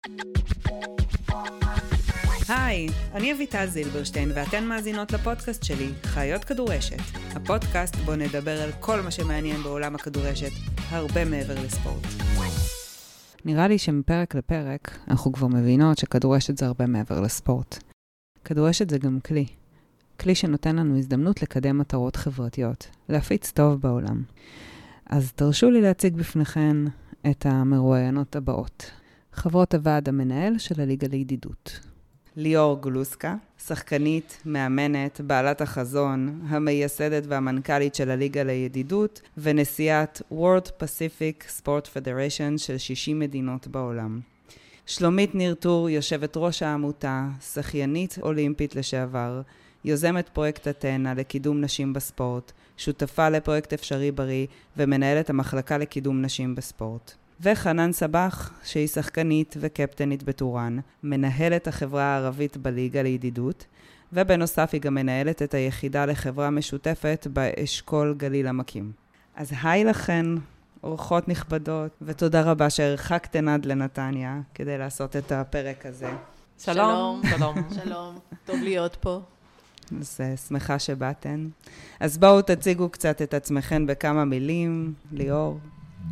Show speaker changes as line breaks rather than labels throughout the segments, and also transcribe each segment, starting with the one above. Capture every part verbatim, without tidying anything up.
היי, אני אביטל זילברשטיין ואתן מאזינות לפודקאסט שלי, חיות כדורשת. הפודקאסט בו נדבר על כל מה שמעניין בעולם הכדורשת, הרבה מעבר לספורט. נראה לי שמפרק לפרק אנחנו כבר מבינות שכדורשת זה הרבה מעבר לספורט. כדורשת זה גם כלי. כלי שנותן לנו הזדמנות לקדם מטרות חברתיות, להפיץ טוב בעולם. אז תרשו לי להציג בפניכן את המרואיינות הבאות. חברות הוועד המנהל של הליגה לידידות. ליאור גלוסקה, שחקנית, מאמנת, בעלת החזון, המייסדת והמנכ"לית של הליגה לידידות, ונשיאת World Pacific Sport Federation של שישים מדינות בעולם. שלומית ניר-טור, יושבת ראש העמותה, שחיינית אולימפית לשעבר, יוזמת פרויקט אתנה לקידום נשים בספורט, שותפה לפרויקט אפשרי בריא, ומנהלת המחלקה לקידום נשים בספורט. וחנן סבח, שהיא שחקנית וקפטנית בטורן, מנהלת החברה הערבית בליגה לידידות, ובנוסף היא גם מנהלת את היחידה לחברה משותפת באשכול גליל עמקים. אז היי לכן, אורחות נכבדות, ותודה רבה שהרחקתן עד לנתניה כדי לעשות את הפרק הזה.
שלום. שלום. שלום. טוב להיות פה.
אז שמחה שבאתן. אז בואו תציגו קצת את עצמכן בכמה מילים. ליאור.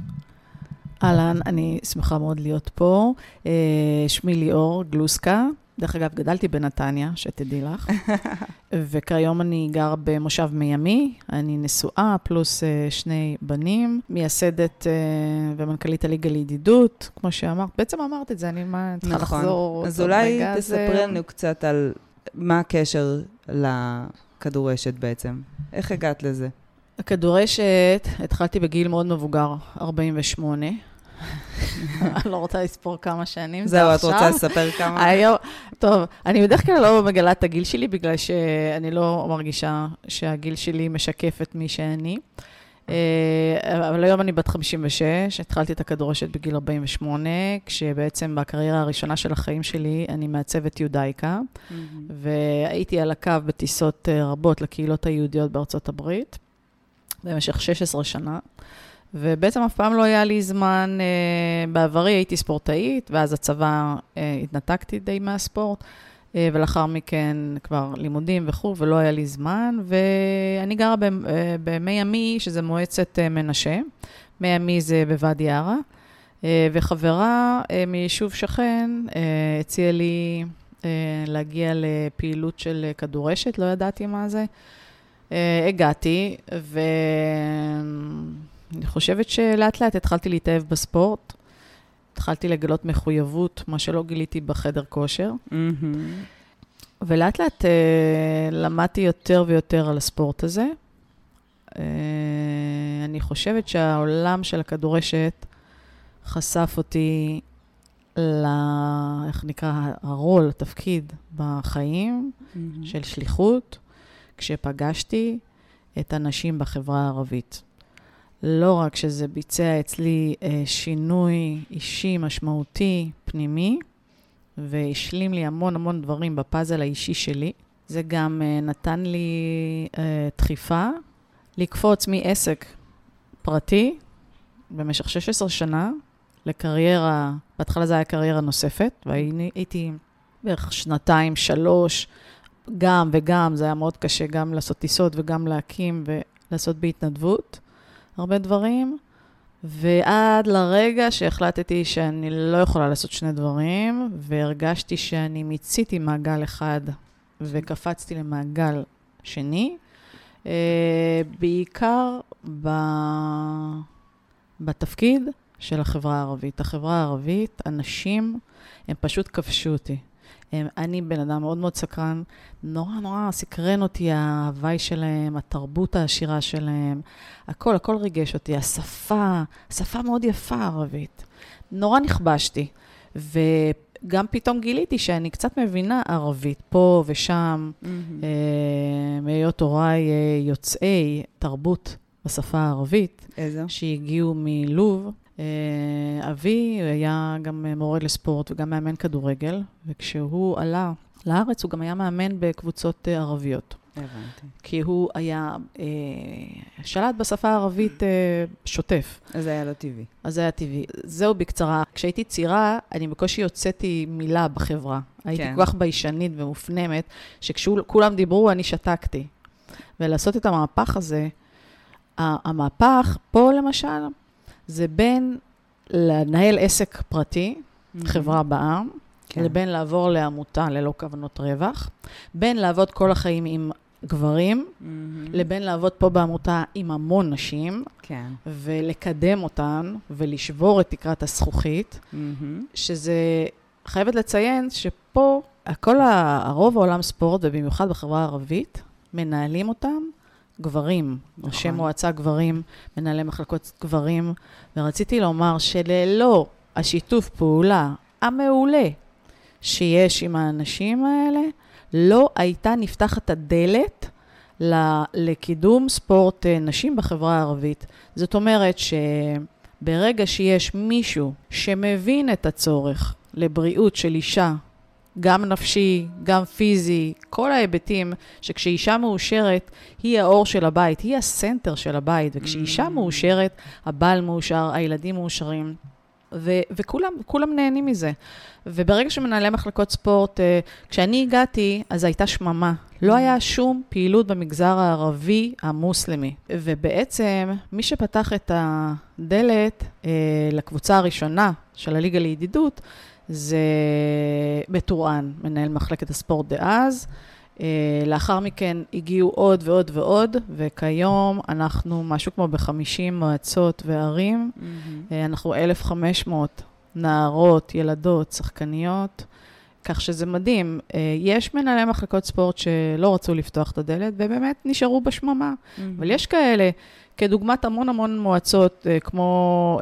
אהלן, אני שמחה מאוד להיות פה. שמי ליאור גלוסקה. דרך אגב, גדלתי בנתניה, שתדעי לך. וכיום אני גר במושב מימי. אני נשואה, פלוס שני בנים. מייסדת ומנכ"לית הליגה לידידות, כמו שאמרת. בעצם אמרת את זה, אני מה, צריכה
נכון.
לחזור.
אז אולי תספרי לנו קצת על מה הקשר לכדורשת בעצם. איך הגעת לזה?
הכדורשת, התחלתי בגיל מאוד מבוגר, ארבעים ושמונה. אני לא רוצה לספור כמה שנים.
זהו, את רוצה לספר כמה?
טוב, אני בדרך כלל לא מגלה את הגיל שלי, בגלל שאני לא מרגישה שהגיל שלי משקף את מי שאני. אבל היום אני בת חמישים ושש, התחלתי את הכדורשת בגיל ארבעים ושמונה, כשבעצם בקריירה הראשונה של החיים שלי אני מעצבת יודאיקה, והייתי על הקו בטיסות רבות לקהילות היהודיות בארצות הברית. במשך שש עשרה שנה, ובעצם אף פעם לא היה לי זמן, אה, בעברי הייתי ספורטאית, ואז הצבא אה, התנתקתי די מהספורט, אה, ולאחר מכן כבר לימודים וכו', ולא היה לי זמן, ואני גרה ב, אה, במי עמי, שזה מועצת אה, מנשה, מי עמי זה בוואדי ערה, אה, וחברה אה, מיישוב שכן אה, הציעה לי אה, להגיע לפעילות של כדורשת, לא ידעתי מה זה, Uh, הגעתי, ואני חושבת שלאט לאט התחלתי להתאהב בספורט, התחלתי לגלות מחויבות, מה שלא גיליתי בחדר כושר, mm-hmm. ולאט לאט uh, למדתי יותר ויותר על הספורט הזה. Uh, אני חושבת שהעולם של הכדורשת חשף אותי ל... איך נקרא, הרול, התפקיד בחיים, mm-hmm. של שליחות, כשפגשתי את הנשים בחברה הערבית. לא רק שזה ביצע אצלי אה, שינוי אישי משמעותי פנימי, והשלים לי המון המון דברים בפאזל האישי שלי, זה גם אה, נתן לי אה, דחיפה לקפוץ מעסק פרטי במשך שש עשרה שנה לקריירה, בהתחלה זה היה קריירה נוספת, והייתי בערך שנתיים, שלוש, גם וגם, זה היה מאוד קשה גם לעשות טיסות וגם להקים ולעשות בהתנדבות, הרבה דברים. ועד לרגע שהחלטתי שאני לא יכולה לעשות שני דברים, והרגשתי שאני מיציתי מעגל אחד וקפצתי למעגל שני, בעיקר ב... בתפקיד של החברה הערבית. החברה הערבית, אנשים, הם פשוט כבשו אותי. אני בן אדם מאוד מאוד סקרן, נורא נורא סקרן אותי ההוואי שלהם, התרבות העשירה שלהם, הכל, הכל ריגש אותי, השפה, שפה מאוד יפה ערבית. נורא נכבשתי, וגם פתאום גיליתי שאני קצת מבינה ערבית, פה ושם, mm-hmm. אה, מהיות הוריי אה, יוצאי תרבות בשפה הערבית,
איזה?
שהגיעו מלוב, אבי היה גם מורה לספורט וגם מאמן כדורגל, וכשהוא עלה לארץ הוא גם היה מאמן בקבוצות ערביות.
הבנתי.
כי הוא היה אה, שלט בשפה הערבית אה, שוטף.
אז זה היה לא טבעי.
אז זה היה טבעי. זהו בקצרה. כשהייתי צעירה, אני בקושי יוצאתי מילה בחברה. הייתי
כן.
כל כך ביישנית ומופנמת, שכשכולם דיברו, אני שתקתי. ולעשות את המהפך הזה, המהפך פה למשל, זה בין לנהל עסק פרטי, mm-hmm. חברה בעם, כן. לבין לעבור לעמותה ללא כוונות רווח, בין לעבוד כל החיים עם גברים, mm-hmm. לבין לעבוד פה בעמותה עם המון נשים,
כן.
ולקדם אותן, ולשבור את תקרת הזכוכית, mm-hmm. שזה, חייבת לציין שפה, כל הרוב העולם ספורט, ובמיוחד בחברה הערבית, מנהלים אותם גברים, נכון. ראשי מועצה גברים, מנהלי מחלקות גברים, ורציתי לומר שללא השיתוף פעולה המעולה שיש עם האנשים האלה, לא הייתה נפתחת הדלת לקידום ספורט נשים בחברה הערבית. זאת אומרת שברגע שיש מישהו שמבין את הצורך לבריאות של אישה, גם נפשי, גם פיזי, כל ההיבטים שכשאישה מאושרת, היא האור של הבית, היא הסנטר של הבית, וכשאישה מאושרת, הבעל מאושר, הילדים מאושרים, ו- וכולם כולם נהנים מזה. וברגע שמנהלי מחלקות ספורט, כשאני הגעתי, אז הייתה שממה. לא היה שום פעילות במגזר הערבי המוסלמי. ובעצם, מי שפתח את הדלת לקבוצה הראשונה של הליגה לידידות, זה בטורען, מנהל מחלקת הספורט דאז. לאחר מכן הגיעו עוד ועוד ועוד, וכיום אנחנו משהו כמו ב-חמישים מועצות וערים. Mm-hmm. אנחנו אלף וחמש מאות נערות, ילדות, שחקניות, כך שזה מדהים. יש מנהלי מחלקות ספורט שלא רצו לפתוח את הדלת, ובאמת נשארו בשממה. Mm-hmm. אבל יש כאלה, כדוגמת המון המון מועצות, כמו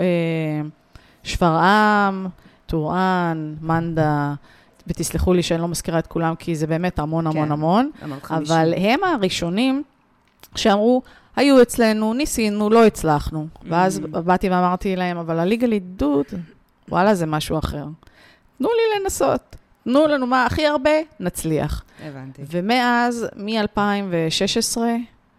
שפרעם, טורען, מנדה, ותסלחו לי שאני לא מזכירה את כולם, כי זה באמת המון המון המון, אבל הם הראשונים שאמרו, היו אצלנו, ניסינו, לא הצלחנו. ואז באתי ואמרתי להם, אבל הליגה לידידות, וואלה, זה משהו אחר. תנו לי לנסות, תנו לנו מה הכי הרבה, נצליח.
הבנתי.
ומאז, מ-אלפיים ושש עשרה,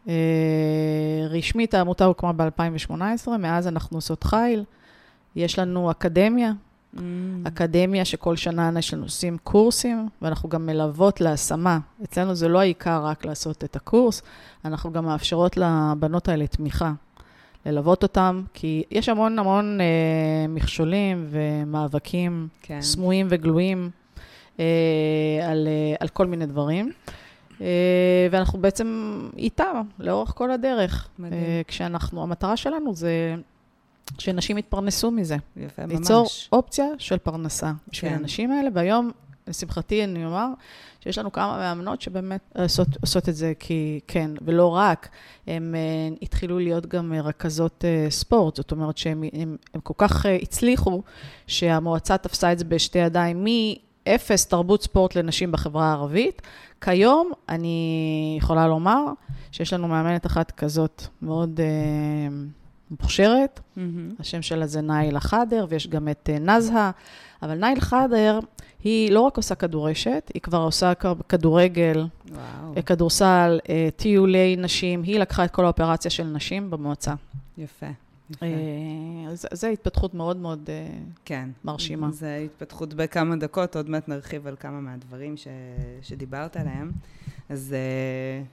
רשמית העמותה הוקמה ב-אלפיים ושמונה עשרה, מאז אנחנו עושות חיל, יש לנו אקדמיה, Mm. אקדמיה שכל שנה אנחנו עושים קורסים, ואנחנו גם מלוות להשמה. אצלנו זה לא העיקר רק לעשות את הקורס, אנחנו גם מאפשרות לבנות האלה תמיכה, ללוות אותם, כי יש המון המון אה, מכשולים ומאבקים כן. סמויים וגלויים אה, על, אה, על כל מיני דברים. אה, ואנחנו בעצם איתם לאורך כל הדרך. אה, כשאנחנו, המטרה שלנו זה שנשים יתפרנסו מזה.
יפה, ממש.
ליצור אופציה של פרנסה בשביל כן. האנשים האלה, והיום, לשמחתי, אני אומר, שיש לנו כמה מאמנות שבאמת עושות, עושות את זה כי כן, ולא רק, הם uh, התחילו להיות גם רכזות uh, ספורט, זאת אומרת שהם הם, הם כל כך uh, הצליחו, שהמועצה תפסה את זה בשתי ידיים, מאפס תרבות ספורט לנשים בחברה הערבית. כיום, אני יכולה לומר, שיש לנו מאמנת אחת כזאת מאוד Uh, מוכשרת, mm-hmm. השם שלה זה נייל חדר, ויש גם את uh, נזהה, אבל נייל חדר היא לא רק עושה כדורשת, היא כבר עושה כדורגל, wow. כדורסל, uh, טיולי נשים, היא לקחה את כל האופרציה של נשים במועצה.
יפה. יפה.
Uh, זה, זה התפתחות מאוד מאוד uh,
כן.
מרשימה.
זה התפתחות בכמה דקות, עוד מעט נרחיב על כמה מהדברים ש... שדיברת עליהם. אז... Uh...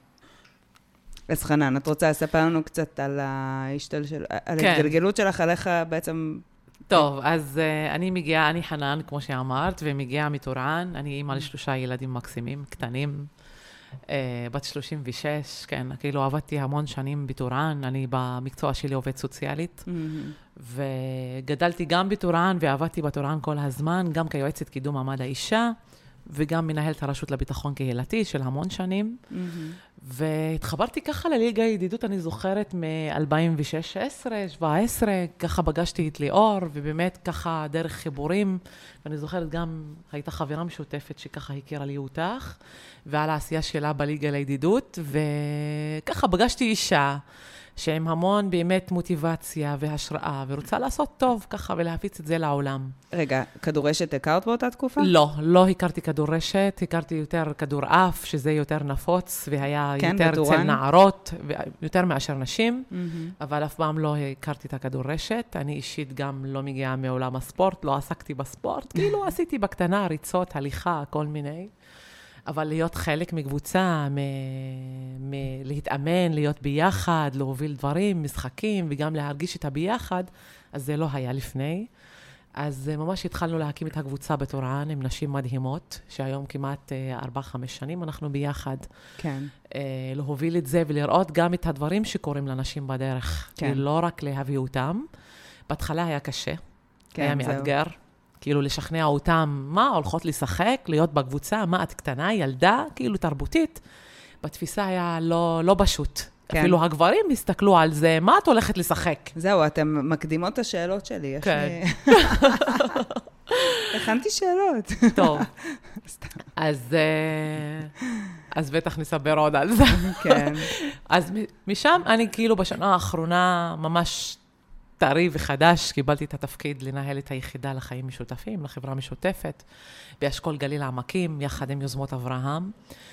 אז חנן, את רוצה לספר לנו קצת על ההשתל של, על כן. ההתגלגלות שלך, עליך בעצם...
טוב, אז uh, אני מגיעה, אני חנן, כמו שאמרת, ומגיעה מטורען, אני אימא לשלושה ילדים מקסימים, קטנים, uh, בת שלושים ושש, כן, כאילו עבדתי המון שנים בטורען, אני במקצוע שלי עובד סוציאלית, mm-hmm. וגדלתי גם בטורען, ועבדתי בטורען כל הזמן, גם כיועצת קידום מעמד האישה, וגם מנהלת הרשות לביטחון קהילתי של המון שנים, mm-hmm. והתחברתי ככה לליגה הידידות, אני זוכרת מ-אלפיים ושש עשרה, שבע עשרה, ככה פגשתי את ליאור, ובאמת ככה דרך חיבורים, ואני זוכרת גם, הייתה חברה משותפת שככה הכירה לי אותך, ועל העשייה שלה בליגה לידידות, וככה פגשתי אישה, שעם המון באמת מוטיבציה והשראה, ורוצה לעשות טוב ככה ולהפיץ את זה לעולם.
רגע, כדורשת הכרת באותה תקופה?
לא, לא הכרתי כדורשת, הכרתי יותר כדור אף, שזה יותר נפוץ, והיה
כן,
יותר
בטורן.
אצל נערות, יותר מאשר נשים,
Mm-hmm.
אבל אף פעם לא הכרתי את הכדורשת. אני אישית גם לא מגיעה מעולם הספורט, לא עסקתי בספורט, כאילו עשיתי בקטנה ריצות, הליכה, כל מיני. אבל להיות חלק מקבוצה, מ- מ- להתאמן, להיות ביחד, להוביל דברים, משחקים, וגם להרגיש את הביחד, אז זה לא היה לפני. אז ממש התחלנו להקים את הקבוצה בטורען עם נשים מדהימות, שהיום כמעט ארבע, חמש שנים אנחנו ביחד.
כן.
להוביל את זה ולראות גם את הדברים שקורים לנשים בדרך.
כן.
לא רק להביא אותם. בהתחלה היה קשה,
כן,
היה
זהו.
מאתגר. כאילו לשכנע אותם, מה, הולכות לשחק, להיות בקבוצה, מה, את קטנה, ילדה, כאילו תרבותית. בתפיסה היה לא, לא פשוט.
כן.
אפילו הגברים הסתכלו על זה, מה את הולכת לשחק?
זהו, אתם מקדימות את השאלות שלי. יש
כן.
לי... הכנתי שאלות.
טוב. אז, אה, אז בטח נסבר עוד על זה.
כן.
אז משם אני כאילו בשנה האחרונה ממש טרי וחדש, קיבלתי את התפקיד לנהל את היחידה לחיים משותפים, לחברה משותפת, באשכול גליל העמקים, יחד עם יוזמות אברהם.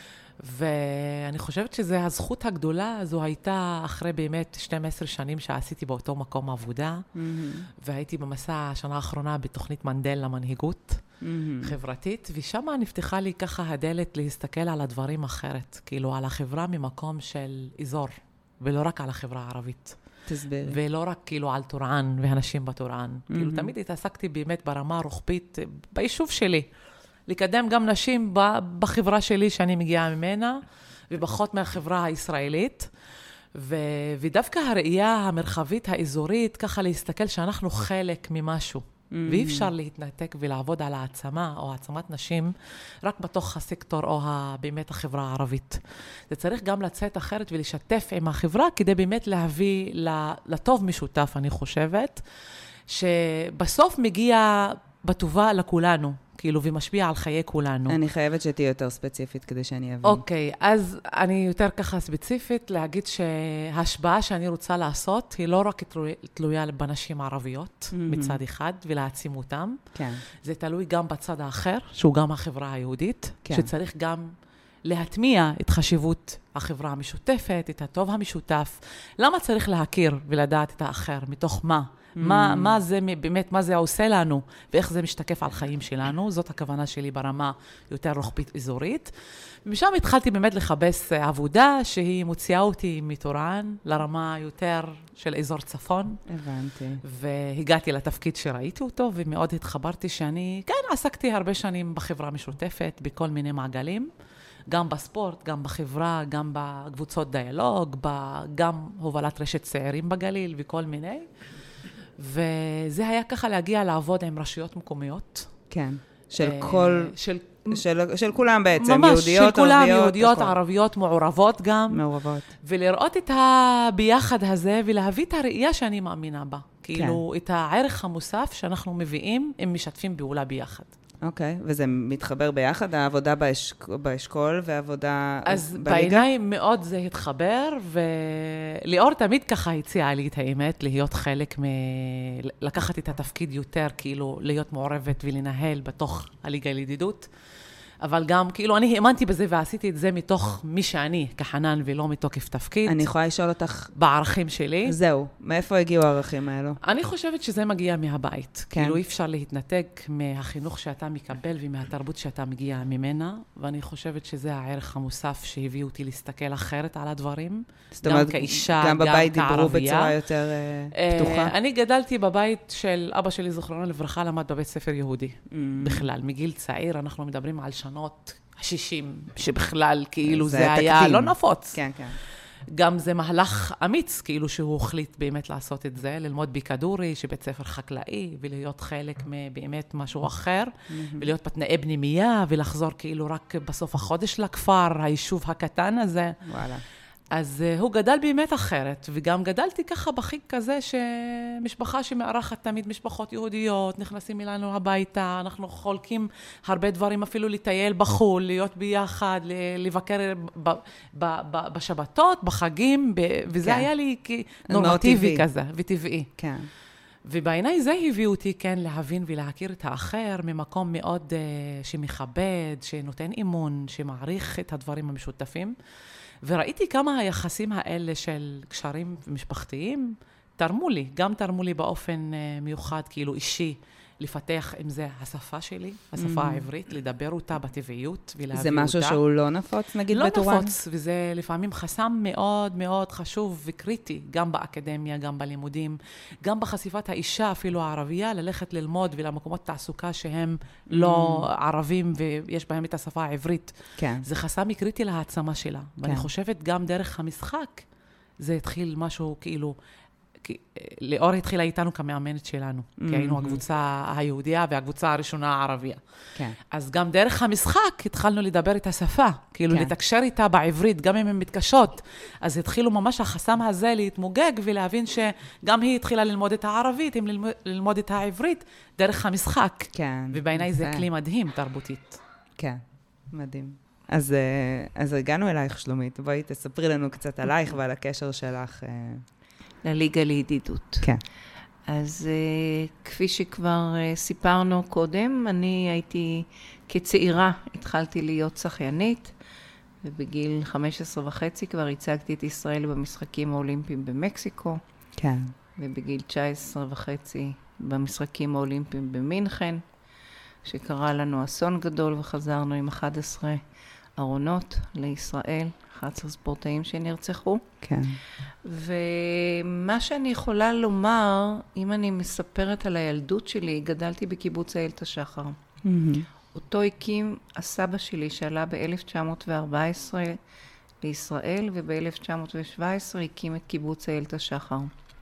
ואני חושבת שזו הזכות הגדולה, זו הייתה אחרי באמת שתים עשרה שנים שעשיתי באותו מקום עבודה,
Mm-hmm.
והייתי במסע השנה האחרונה בתוכנית מנדל למנהיגות
Mm-hmm.
חברתית, ושם נפתחה לי ככה הדלת להסתכל על הדברים אחרת, כאילו על החברה ממקום של אזור, ולא רק על החברה הערבית.
תסבירי.
ולא רק כאילו על טורען והנשים בטורען.
Mm-hmm.
כאילו תמיד התעסקתי באמת ברמה הרוחבית ביישוב שלי. לקדם גם נשים בחברה שלי שאני מגיעה ממנה, ובחות מהחברה הישראלית. ו- ודווקא הראייה המרחבית האזורית, ככה להסתכל שאנחנו חלק ממשהו. Mm-hmm. ואי אפשר להתנתק ולעבוד על העצמה או העצמת נשים רק בתוך הסקטור או ה- באמת החברה הערבית. זה צריך גם לצאת אחרת ולשתף עם החברה כדי באמת להביא לטוב משותף, אני חושבת, שבסוף מגיע בטובה לכולנו. כאילו, ומשפיע על חיי כולנו.
אני חייבת שתהיה יותר ספציפית כדי שאני אבין.
אוקיי, אז אני יותר ככה ספציפית להגיד שההשפעה שאני רוצה לעשות היא לא רק תלויה בנשים ערביות מצד אחד ולהעצים אותם.
כן.
זה תלוי גם בצד האחר, שהוא גם החברה היהודית,
כן.
שצריך גם להטמיע את חשיבות החברה המשותפת, את הטוב המשותף. למה צריך להכיר ולדעת את האחר? מתוך מה? מה, מה זה באמת, מה זה עושה לנו, ואיך זה משתקף על חיים שלנו. זאת הכוונה שלי ברמה יותר רוחבית אזורית. ומשם התחלתי באמת לחפש עבודה שהיא מוציאה אותי מטורען לרמה יותר של אזור צפון.
הבנתי.
והגעתי לתפקיד שראיתי אותו, ומאוד התחברתי שאני, כן, עסקתי הרבה שנים בחברה משותפת, בכל מיני מעגלים. גם בספורט, גם בחברה, גם בקבוצות דיאלוג, גם הובלת רשת צעירים בגליל וכל מיני. וזה היה ככה להגיע לעבוד עם רשויות מקומיות.
כן, של כל,
של,
של, של כולם בעצם,
ממש,
יהודיות,
של כולם,
ערביות,
יהודיות,
הכל.
ערביות, מעורבות גם.
מעורבות.
ולראות את הביחד הזה, ולהביא את הראייה שאני מאמינה בה. כאילו, את הערך המוסף שאנחנו מביאים, הם משתפים פעולה ביחד.
אוקיי, וזה מתחבר ביחד, העבודה באשק, באשכול והעבודה
אז
בליגה?
בעיניי מאוד זה התחבר, וליאור תמיד ככה הציעה לי את האמת, להיות חלק מ... לקחת את התפקיד יותר, כאילו, להיות מעורבת ולנהל בתוך הליגה לידידות. אבל גם, כאילו, אני האמנתי בזה ועשיתי את זה מתוך מי שאני, כחנן, ולא מתוקף תפקיד.
אני יכולה לשאול אותך...
בערכים שלי.
זהו, מאיפה הגיעו הערכים האלו?
אני חושבת שזה מגיע מהבית.
כן.
כאילו, אי אפשר להתנתק מהחינוך שאתה מקבל ומהתרבות שאתה מגיע ממנה, ואני חושבת שזה הערך המוסף שהביא אותי להסתכל אחרת על הדברים.
זאת אומרת,
גם כאישה,
גם בבית
גם
דיברו
כערבייה.
בצורה יותר uh, פתוחה?
אני גדלתי בבית של אבא שלי, זכרונו לברכה, למד בבית ספר יהודי.
Mm.
בכלל, מגיל צעיר, אנחנו מדברים על שנות ה-שישים, שבכלל, כאילו,
זה
זה היה
תקדים.
לא נפוץ.
כן, כן.
גם זה מהלך אמיץ, כאילו שהוא החליט באמת לעשות את זה, ללמוד ביקדורי, שבית ספר חקלאי, ולהיות חלק מבאמת משהו אחר,
Mm-hmm.
ולהיות בתנאי בנימייה, ולחזור כאילו רק בסוף החודש לכפר, היישוב הקטן הזה.
וואלה.
אז uh, הוא גדל באמת אחרת, וגם גדלתי ככה בחיק כזה שמשפחה שמארחת תמיד משפחות יהודיות, נכנסים אלינו הביתה, אנחנו חולקים הרבה דברים, אפילו לטייל בחול, להיות ביחד, לבקר ב- ב- ב- ב- בשבתות, בחגים, ב- וזה
כן.
היה לי נורמטיבי
טבעי.
כזה, וטבעי.
כן.
ובעיניי זה הביא אותי כן להבין ולהכיר את האחר ממקום מאוד uh, שמכבד, שנותן אמון, שמעריך את הדברים המשותפים. וראיתי כמה היחסים האלה של קשרים משפחתיים תרמו לי, גם תרמו לי באופן uh, מיוחד, כאילו אישי, לפתח עם זה השפה שלי, השפה העברית, לדבר אותה בטבעיות ולהביא אותה.
זה משהו שהוא לא נפוץ, נגיד בטורן?
לא נפוץ, וזה לפעמים חסם מאוד מאוד חשוב וקריטי, גם באקדמיה, גם בלימודים, גם בחשיפת האישה, אפילו הערבייה, ללכת ללמוד ולמקומות תעסוקה שהם לא ערבים ויש בהם את השפה העברית.
כן.
זה חסם קריטי להעצמה שלה. ואני חושבת גם דרך המשחק, זה התחיל משהו כאילו, לאור התחילה איתנו כמאמנת שלנו, כי היינו הקבוצה היהודיה והקבוצה הראשונה הערבייה.
כן.
אז גם דרך המשחק התחלנו לדבר את השפה, כאילו לתקשר איתה בעברית, גם אם הן מתקשות. אז התחילו ממש החסם הזה להתמוגג ולהבין שגם היא התחילה ללמוד את הערבית, אם ללמוד, ללמוד את העברית דרך המשחק.
כן.
ובעיניי זה כלי מדהים, תרבותית.
כן, מדהים. אז, אז הגענו אלייך, שלומית. בואי תספרי לנו קצת עלייך ועל הקשר שלך.
לליגה לידידות.
כן.
אז uh, כפי שכבר uh, סיפרנו קודם, אני הייתי כצעירה, התחלתי להיות שחיינית, ובגיל חמש עשרה וחצי כבר הצגתי את ישראל במשחקים האולימפיים במקסיקו.
כן.
ובגיל תשע עשרה וחצי במשחקים האולימפיים במינכן, שקרה לנו אסון גדול וחזרנו עם אחד עשר ארונות לישראל, אחד עשר ספורטאים שנרצחו.
כן.
ומה שאני יכולה לומר, אם אני מספרת על הילדות שלי, גדלתי בקיבוץ איילת השחר.
Mm-hmm.
אותו הקים הסבא שלי שעלה ב-אלף תשע מאות וארבע עשרה לישראל, וב-אלף תשע מאות שבע עשרה הקים את קיבוץ איילת השחר.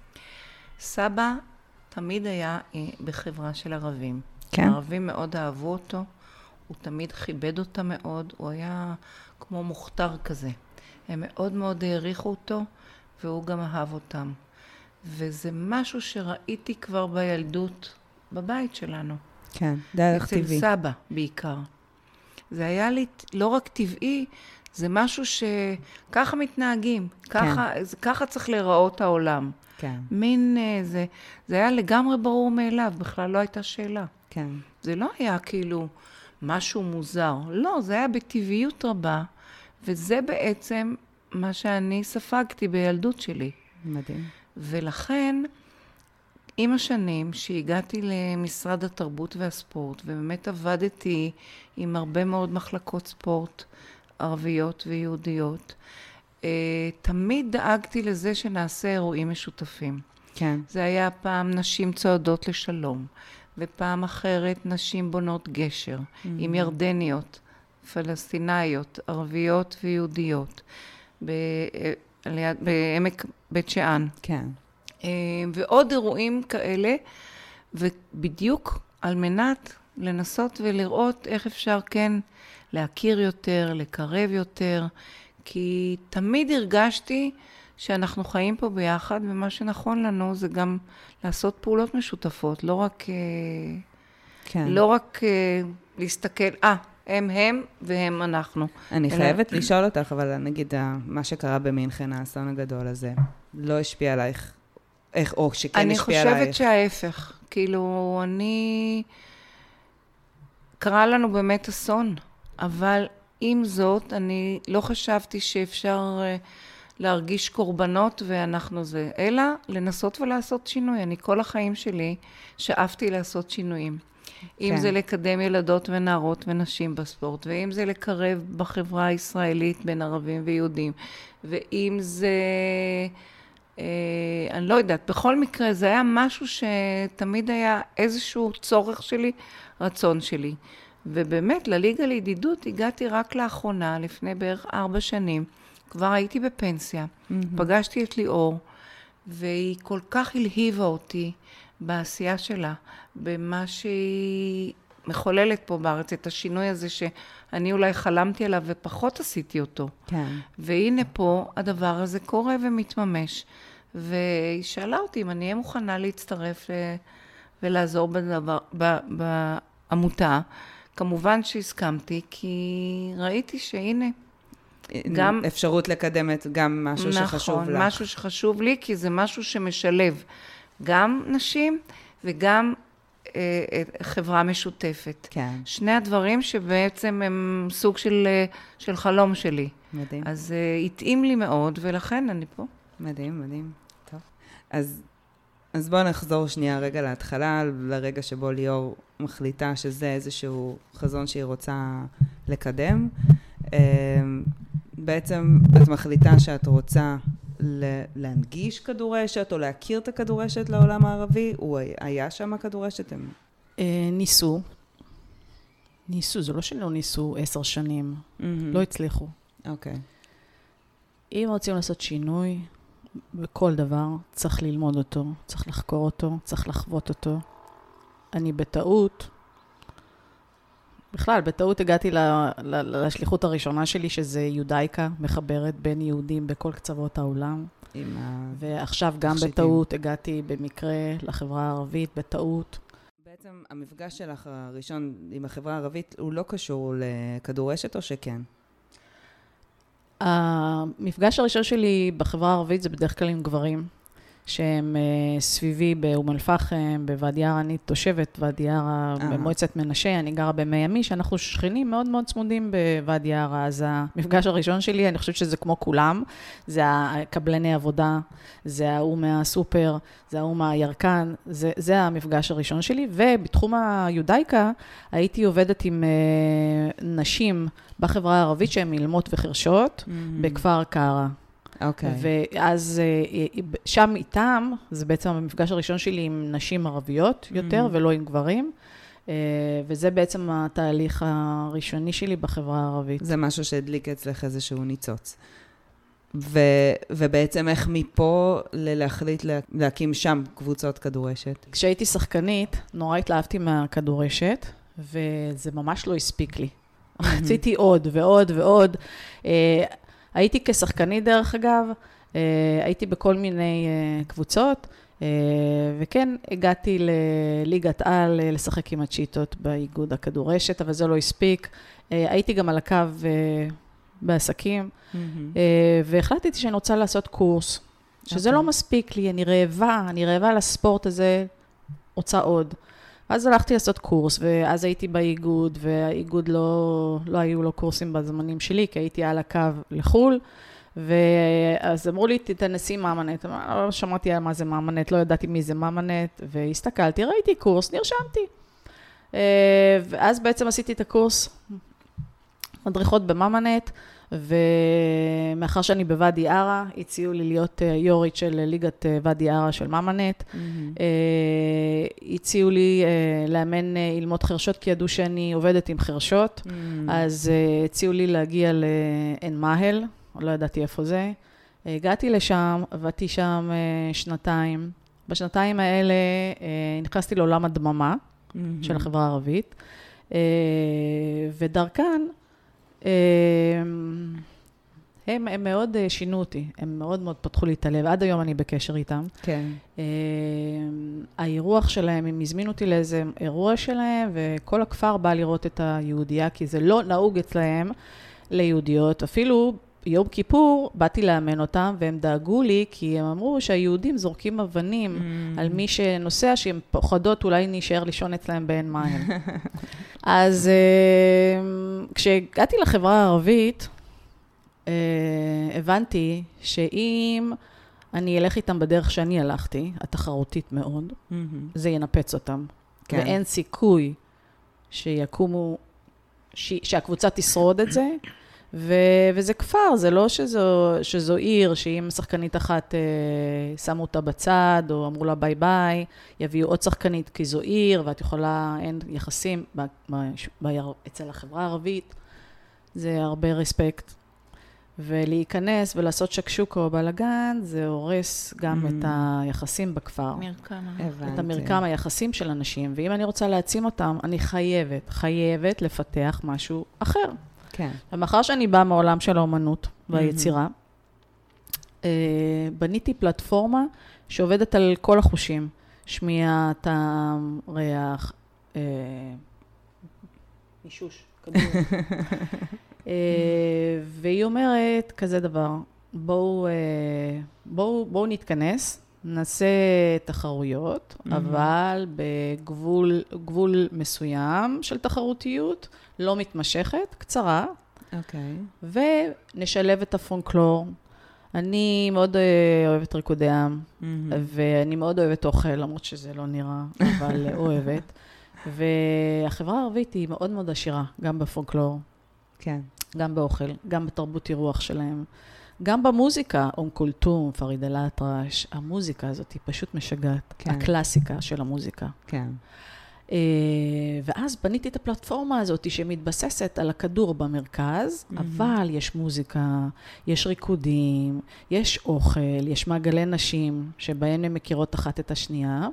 סבא תמיד היה אה, בחברה של ערבים.
כן.
הערבים מאוד אהבו אותו, הוא תמיד כיבד אותה מאוד, הוא היה כמו מוכתר כזה. הם מאוד מאוד העריכו אותו, והוא גם אהב אותם. וזה משהו שראיתי כבר בילדות, בבית שלנו.
כן, דרך טבעי.
אצל סבא בעיקר. זה היה לי לא רק טבעי, זה משהו שככה מתנהגים, ככה, כן. ככה צריך להיראות העולם.
כן.
מין זה, זה היה לגמרי ברור מאליו, בכלל לא הייתה שאלה.
כן.
זה לא היה כאילו משהו מוזר, לא, זה היה בטבעיות רבה, וזה בעצם מה שאני ספגתי בילדות שלי.
מדהים.
ולכן, עם השנים שהגעתי למשרד התרבות והספורט, ובאמת עבדתי עם הרבה מאוד מחלקות ספורט ערביות ויהודיות, תמיד דאגתי לזה שנעשה אירועים משותפים.
כן.
זה היה פעם נשים צועדות לשלום, ופעם אחרת נשים בונות גשר, mm-hmm. עם ירדניות, פלסטינאיות, ערביות ויהודיות, ב- ליד, בעמק בית שאן.
כן.
ועוד אירועים כאלה, ובדיוק על מנת לנסות ולראות איך אפשר כן להכיר יותר, לקרב יותר, כי תמיד הרגשתי שאנחנו חיים פה ביחד, ומה שנכון לנו זה גם לעשות פעולות משותפות, לא רק,
כן.
לא רק להסתכל, אה, הם הם והם אנחנו.
אני
אלא...
חייבת לשאול אותך, אבל נגיד, מה שקרה במינכן, האסון הגדול הזה, לא השפיע עלייך, איך, או שכן השפיע עלייך?
אני חושבת שההפך. כאילו, אני... קרה לנו באמת אסון, אבל עם זאת, אני לא חשבתי שאפשר להרגיש קורבנות ואנחנו זה, אלא לנסות ולעשות שינוי. אני כל החיים שלי שאפתי לעשות שינויים. אם זה לקדם ילדות ונערות ונשים בספורט, ואם זה לקרב בחברה הישראלית בין ערבים ויהודים, ואם זה, אה, אני לא יודעת, בכל מקרה זה היה משהו שתמיד היה איזשהו צורך שלי, רצון שלי. ובאמת, לליגה לידידות הגעתי רק לאחרונה, לפני בערך ארבע שנים, כבר הייתי בפנסיה, mm-hmm. פגשתי את ליאור, והיא כל כך הלהיבה אותי בעשייה שלה, במה שהיא מחוללת פה בארץ את השינוי הזה שאני אולי חלמתי עליו ופחות עשיתי אותו.
כן.
והנה פה הדבר הזה קורה ומתממש. והיא שאלה אותי אם אני אהיה מוכנה להצטרף ולעזור בדבר, בעמותה. כמובן שהסכמתי, כי ראיתי שהנה,
גם אפשרות לקדמת גם משהו
נכון,
שחשוב לך.
נכון, משהו שחשוב לי, כי זה משהו שמשלב גם נשים וגם אה, חברה משותפת.
כן.
שני הדברים שבעצם הם סוג של, של חלום שלי.
מדהים.
אז אה, התאים לי מאוד, ולכן אני פה.
מדהים, מדהים. טוב. אז, אז בואו נחזור שנייה רגע להתחלה, לרגע שבו ליאור מחליטה שזה איזשהו חזון שהיא רוצה לקדם. בעצם את מחליטה שאת רוצה להנגיש כדורשת או להכיר את הכדורשת לעולם הערבי? הוא היה שם הכדורשת? הם...
ניסו. ניסו, זה לא שלא ניסו עשר שנים. לא הצליחו.
אוקיי.
אם רוצים לעשות שינוי בכל דבר, צריך ללמוד אותו, צריך לחקור אותו, צריך לחוות אותו. אני בטעות, בכלל, בטעות הגעתי ל, ל, לשליחות הראשונה שלי, שזה יודאיקה, מחברת בין יהודים בכל קצוות העולם.
עם ה...
ועכשיו גם
תכשיטים.
בטעות הגעתי במקרה לחברה הערבית, בטעות.
בעצם המפגש שלך הראשון עם החברה הערבית, הוא לא קשור לכדורשת או שכן?
המפגש הראשון שלי בחברה הערבית זה בדרך כלל עם גברים, שהם uh, סביבי באום אל-פחם, בוואדי ערה, אני תושבת ואדי ערה, במועצת מנשה, אני גרה במיאמי, שאנחנו שכנים מאוד מאוד צמודים בוואדי ערה, אז המפגש הראשון שלי, אני חושבת שזה כמו כולם, זה הקבלני עבודה, זה ההוא מהסופר, זה ההוא מהירקן, זה, זה המפגש הראשון שלי, ובתחום היודאיקה, הייתי עובדת עם uh, נשים בחברה הערבית, שהן אילמות וחרשות, mm-hmm. בכפר קארה.
אוקיי.
ואז שם איתם, זה בעצם המפגש הראשון שלי עם נשים ערביות יותר, mm-hmm. ולא עם גברים, וזה בעצם התהליך הראשוני שלי בחברה הערבית.
זה משהו שהדליק אצלך איזשהו ניצוץ. ו, ובעצם איך מפה להחליט להקים שם קבוצות כדורשת?
כשהייתי שחקנית, נורא התלהבתי מהכדורשת, וזה ממש לא הספיק לי. רציתי עוד ועוד ועוד. הייתי כשחקנית דרך אגב, הייתי בכל מיני קבוצות, וכן הגעתי לליגת על לשחק עם הצ'יטות באיגוד הכדורשת, אבל זה לא הספיק. הייתי גם על הקו בעסקים, והחלטתי שאני רוצה לעשות קורס, שזה לא מספיק לי, אני רעבה, אני רעבה לספורט הזה, רוצה עוד. אז הלכתי לעשות קורס, ואז הייתי באיגוד, והאיגוד לא, לא היו לו קורסים בזמנים שלי, כי הייתי על הקו לחול, ואז אמרו לי, תתנסי מאמנת. לא שמעתי על מה זה מאמנת, לא ידעתי מי זה מאמנת, והסתכלתי, ראיתי קורס, נרשמתי. ואז בעצם עשיתי את הקורס, מדריכות במאמנת, ומאחר שאני בוואדי ערה, הציעו לי להיות יורית של ליגת וואדי ערה של מאמנת. Mm-hmm. הציעו לי לאמן אילמות חרשות, כי ידעו שאני עובדת עם חרשות. Mm-hmm. אז הציעו לי להגיע לעין מאהל, לא ידעתי איפה זה. הגעתי לשם, עבדתי שם שנתיים. בשנתיים האלה נכנסתי לעולם הדממה mm-hmm. של החברה הערבית. ודרכן, הם, הם מאוד שינו אותי, הם מאוד מאוד פתחו לי את הלב, עד היום אני בקשר איתם. כן. האירוח שלהם, הם הזמינו אותי לאיזה אירוע שלהם, וכל הכפר בא לראות את היהודייה, כי זה לא נהוג אצלהם ליהודיות, אפילו יום כיפור באתי לאמן אותם, והם דאגו לי, כי הם אמרו שהיהודים זורקים אבנים mm. על מי שנוסע, שהם פוחדות אולי נשאר לישון אצלהם בעין מאהל. אז uh, כשהגעתי לחברה הערבית, uh, הבנתי שאם אני אלך איתם בדרך שאני הלכתי, התחרותית מאוד, mm-hmm. זה ינפץ אותם. כן. ואין סיכוי שיקומו, ש... שהקבוצה תשרוד את זה, ו... וזה כפר, זה לא שזו, שזו עיר, שאם שחקנית אחת אה, שמו אותה בצד, או אמרו לה ביי ביי, יביאו עוד שחקנית, כי זו עיר, ואת יכולה, אין יחסים ב... ב... ב... אצל החברה הערבית, זה הרבה רספקט. ולהיכנס ולעשות שקשוקה או בלגן, זה הורס גם mm. את היחסים בכפר.
מרקם.
את המרקם היחסים של אנשים, ואם אני רוצה להעצים אותם, אני חייבת, חייבת לפתח משהו אחר.
כן.
ומאחר שאני באה מעולם של האומנות והיצירה, mm-hmm. בניתי פלטפורמה שעובדת על כל החושים. שמיעה, טעם, ריח, אישוש, כדור. והיא אומרת כזה דבר, בואו, בואו, בואו נתכנס, נעשה תחרויות, mm-hmm. אבל בגבול גבול מסוים של תחרותיות, לא מתמשכת, קצרה,
okay.
ונשלב את הפונקלור. אני מאוד אוהבת ריקודי עם, mm-hmm. ואני מאוד אוהבת אוכל, למרות שזה לא נראה, אבל אוהבת. והחברה הערבית היא מאוד מאוד עשירה, גם בפונקלור,
כן.
גם באוכל, גם בתרבות אירוח שלהם, גם במוזיקה, אום כולתום, פריד אל-אטרש, המוזיקה הזאת היא פשוט משגעת, כן. הקלאסיקה של המוזיקה.
כן.
ואז בניתי את הפלטפורמה הזאת שמתבססת על הכדור במרכז, mm-hmm. אבל יש מוזיקה, יש ריקודים, יש אוכל, יש מעגלי נשים שבהן הן מכירות אחת את השנייה,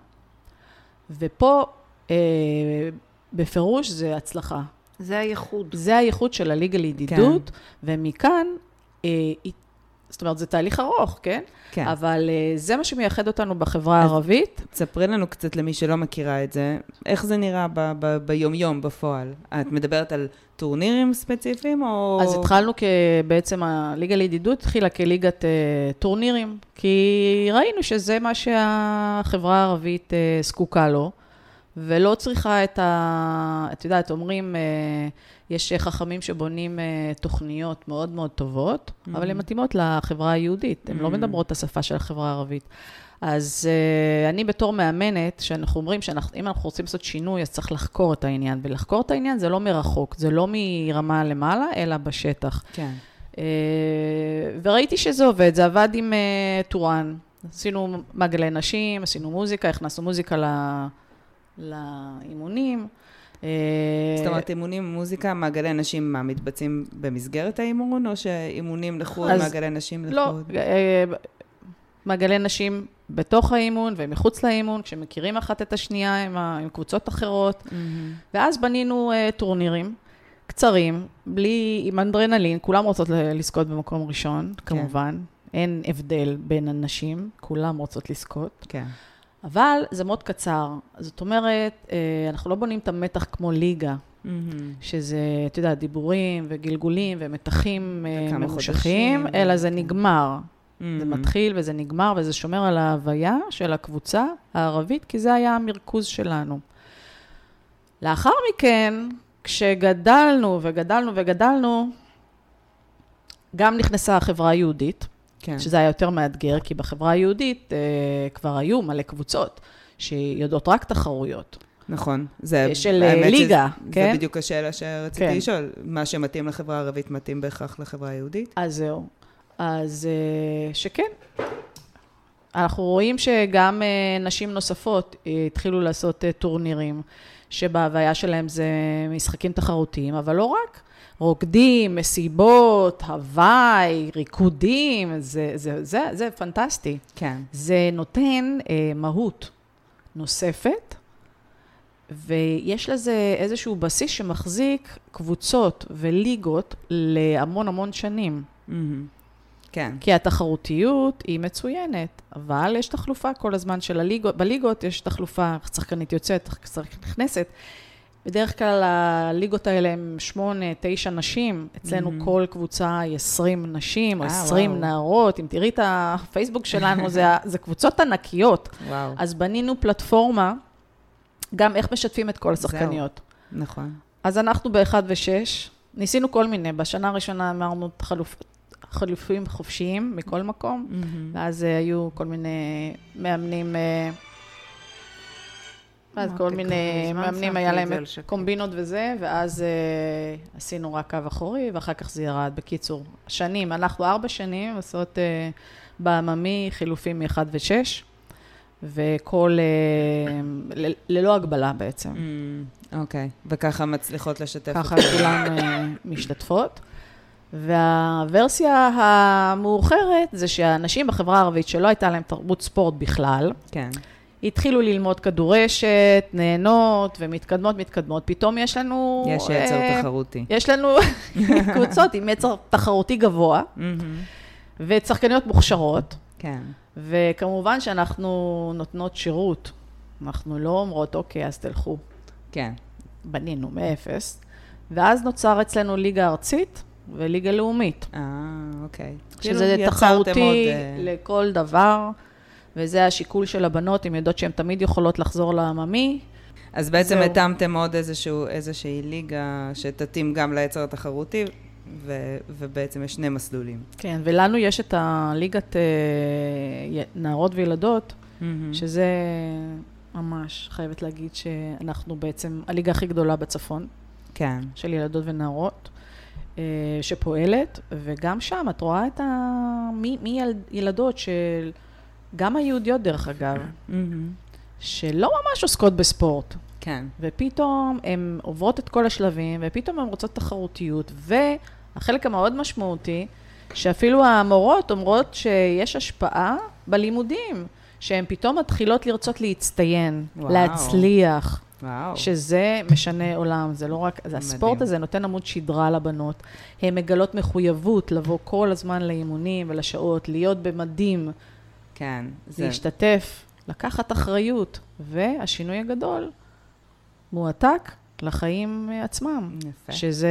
ופה אה, בפירוש זה הצלחה.
זה הייחוד.
זה הייחוד של הליגה לידידות, כן. ומכאן, אה, זאת אומרת, זה תהליך ארוך, כן?
כן.
אבל אה, זה מה שמייחד אותנו בחברה הערבית.
תספרי לנו קצת למי שלא מכירה את זה, איך זה נראה ב- ב- ביום-יום בפועל? את מדברת על טורנירים ספציפיים או...
אז התחלנו בעצם הליגה לידידות התחילה כליגת אה, טורנירים, כי ראינו שזה מה שהחברה הערבית אה, זקוקה לו, ולא צריכה את ה... את יודעת, אומרים, יש חכמים שבונים תוכניות מאוד מאוד טובות, mm-hmm. אבל הן מתאימות לחברה היהודית, הן mm-hmm. לא מדברות את השפה של החברה הערבית. אז אני בתור מאמנת, שאנחנו אומרים שאם אנחנו רוצים לעשות שינוי, אז צריך לחקור את העניין, ולחקור את העניין זה לא מרחוק, זה לא מרמה למעלה, אלא בשטח.
כן.
וראיתי שזה עובד, זה עבד עם טורן, עשינו מעגלי נשים, עשינו מוזיקה, הכנסנו מוזיקה ל... לאימונים.
זאת אומרת, אימונים, מוזיקה, מעגלי נשים, מה, מתבצעים במסגרת האימון, או שאימונים לחוד, מעגלי נשים לחוד?
לא, מעגלי נשים בתוך האימון ומחוץ לאימון, כשמכירים אחת את השנייה עם, עם קבוצות אחרות, ואז בנינו טורנירים קצרים, בלי, עם אנדרנלין, כולם רוצות לזכות במקום ראשון, כמובן, אין הבדל בין הנשים, כולם רוצות לזכות.
כן.
אבל זה מאוד קצר. זאת אומרת, אנחנו לא בונים את המתח כמו ליגה, mm-hmm. שזה, אתה יודע, דיבורים וגלגולים ומתחים ממושכים, אלא זה נגמר. Mm-hmm. זה מתחיל וזה נגמר, וזה שומר על ההוויה של הקבוצה הערבית, כי זה היה המרכוז שלנו. לאחר מכן, כשגדלנו וגדלנו וגדלנו, גם נכנסה החברה היהודית, כן. שזה היה יותר מאתגר, כי בחברה היהודית אה, כבר היו מלא קבוצות שיודעות רק תחרויות.
נכון. זה,
של ליגה,
שזה,
כן?
זה בדיוק השאלה שרציתי כן. לשאול. מה שמתאים לחברה הערבית מתאים בהכרח לחברה היהודית?
אז זהו. אז אה, שכן. אנחנו רואים שגם אה, נשים נוספות אה, התחילו לעשות אה, טורנירים, שבהוויה שלהם זה משחקים תחרותיים, אבל לא רק. רוקדים, מסיבות, הוואי, ריקודים, זה, זה, זה, זה פנטסטי.
כן.
זה נותן אה, מהות נוספת, ויש לזה איזשהו בסיס שמחזיק קבוצות וליגות להמון המון שנים.
Mm-hmm. כן.
כי התחרותיות היא מצוינת, אבל יש תחלופה כל הזמן של הליגות, בליגות יש תחלופה, שחקנית יוצאת, שחקנית נכנסת, בדרך כלל הליגות האלה הם שמונה, תשע נשים, אצלנו mm-hmm. כל קבוצה היא עשרים נשים, או עשרים וואו. נערות, אם תראי את הפייסבוק שלנו, זה, זה קבוצות ענקיות.
וואו.
אז בנינו פלטפורמה, גם איך משתפים את כל השחקניות.
זהו, נכון.
אז אנחנו באחד ושש, ניסינו כל מיני, בשנה הראשונה אמרנו חלופ, חלופים חופשיים מכל מקום, mm-hmm. ואז uh, היו כל מיני מאמנים... Uh, ואז כל מיני מאמנים היה להם קומבינות וזה, ואז uh, עשינו רק קו אחורי, ואחר כך זה ירד. בקיצור, שנים, אנחנו ארבע שנים עושות uh, בעממי חילופים מ-אחד ושש, וכל, uh, ל- ללא הגבלה בעצם.
אוקיי, mm, okay. וככה מצליחות לשתף.
ככה כולם uh, משתתפות. והוורסיה המאוחרת זה שהאנשים בחברה הערבית שלא הייתה להם תרבות ספורט בכלל,
כן.
התחילו ללמוד כדורשת, נהנות ומתקדמות, מתקדמות. פתאום יש לנו...
יש יצר תחרותי.
יש לנו קבוצות עם יצר תחרותי גבוה, וצחקניות מוכשרות.
כן.
וכמובן שאנחנו נותנות שירות. אנחנו לא אומרות, אוקיי, אז תלכו.
כן.
בנינו מאפס. ואז נוצר אצלנו ליגה ארצית וליגה לאומית.
אה, אוקיי.
שזה תחרותי לכל דבר. וזה השיקול של הבנות, הן יודעות שהן תמיד יכולות לחזור לעממי.
אז בעצם התאמתם עוד איזשהו, איזושהי ליגה שתתאים גם ליצר התחרותי, ו, ובעצם יש שני מסלולים.
כן, ולנו יש את הליגת אה, נערות וילדות, mm-hmm. שזה ממש, חייבת להגיד שאנחנו בעצם הליגה הכי גדולה בצפון,
כן.
של ילדות ונערות, אה, שפועלת, וגם שם את רואה את ה... מי, מי ילדות של... גם היהודיות דרך אגב, mm-hmm. שלא ממש עוסקות בספורט.
כן.
ופתאום הן עוברות את כל השלבים, ופתאום הן רוצות תחרותיות, והחלק המאוד משמעותי, שאפילו המורות אומרות שיש השפעה בלימודים, שהן פתאום מתחילות לרצות להצטיין, וואו. להצליח,
וואו.
שזה משנה עולם, זה לא רק, זה הספורט הזה נותן עמוד שדרה לבנות, הן מגלות מחויבות לבוא כל הזמן לאימונים ולשעות, להיות במדים,
כן,
זה להשתתף, לקחת אחריות, והשינוי הגדול מועתק לחיים עצמם.
יפה.
שזה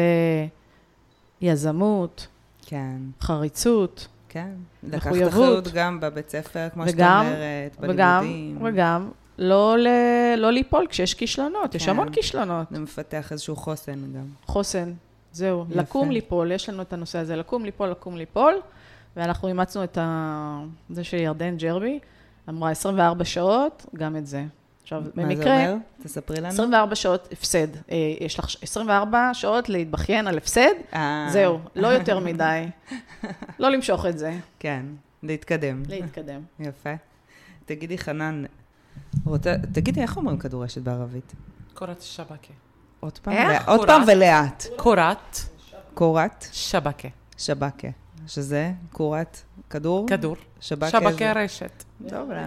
יזמות,
כן.
חריצות,
כן.
מחויבות.
לקחת אחריות גם בבית ספר, כמו שאתה אומרת, בלימודים.
וגם, וגם, לא, ל, לא ליפול כשיש כישלונות, כן. יש המון כישלונות.
זה מפתח איזשהו חוסן גם.
חוסן, זהו.
יפה.
לקום ליפול, יש לנו את הנושא הזה, לקום ליפול, לקום ליפול, ואנחנו אימצנו את ה... זה שירדן ג'רבי, אמרה עשרים וארבע שעות, גם את זה. עכשיו,
מה
במקרה...
זה אומר? תספרי לנו.
עשרים וארבע שעות הפסד. יש לך עשרים וארבע שעות להתבכיין על הפסד, זהו, לא יותר מדי. לא למשוך את זה.
כן, להתקדם.
להתקדם.
יפה. תגידי, חנן, רוצה... תגידי, איך אומרים כדורשת בערבית?
קורת שבקה.
עוד פעם? עוד פעם ולאט.
קורת.
קורת?
שבקה.
שבקה. שזה קורת כדור?
כדור.
שבקה.
שבקה רשת.
טוב, אולי.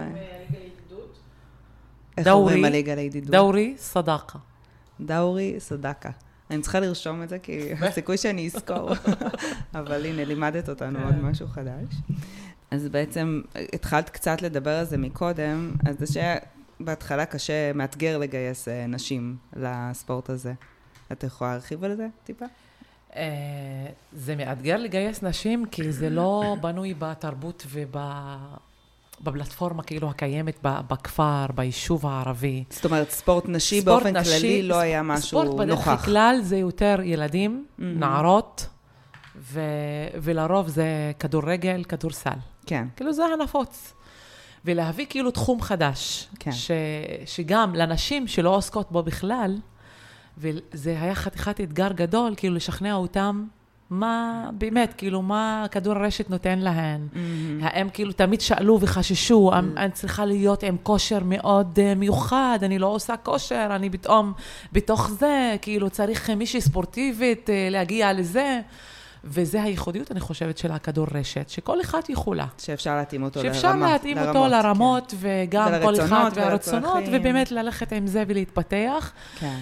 איך
דורי,
אומרים הליגה לידידות?
דורי סדקה.
דורי סדקה. אני צריכה לרשום את זה, כי הסיכוי שאני אזכור. אבל הנה, לימדת אותנו עוד משהו חדש. אז בעצם התחלת קצת לדבר על זה מקודם, אז זה שבהתחלה קשה, מאתגר לגייס נשים לספורט הזה. את יכולה להרחיב על זה טיפה?
זה מאתגר לגייס נשים, כי זה לא בנוי בתרבות ובפלטפורמה כאילו הקיימת בכפר, ביישוב הערבי.
זאת אומרת, ספורט נשי באופן כללי לא היה משהו נוכח.
ספורט בדרך כלל זה יותר ילדים, נערות, ולרוב זה כדורגל, כדורסל.
כן.
כאילו זה הנפוץ. ולהביא כאילו תחום חדש, שגם לנשים שלא עוסקות בו בכלל, וזה היה חתיכת אתגר גדול, כאילו לשכנע אותם מה, באמת, כאילו מה כדור הרשת נותן להן. הם כאילו תמיד שאלו וחששו, אני צריכה להיות עם כושר מאוד מיוחד, אני לא עושה כושר, אני פתאום בתוך זה, כאילו צריך מישהי ספורטיבית להגיע לזה. וזה הייחודיות, אני חושבת, של הכדור רשת, שכל אחד יכולה.
שאפשר להתאים אותו לרמות.
שאפשר להתאים אותו לרמות, וגם כל אחד והרצונות, ובאמת ללכת עם זה ולהתפתח.
כן.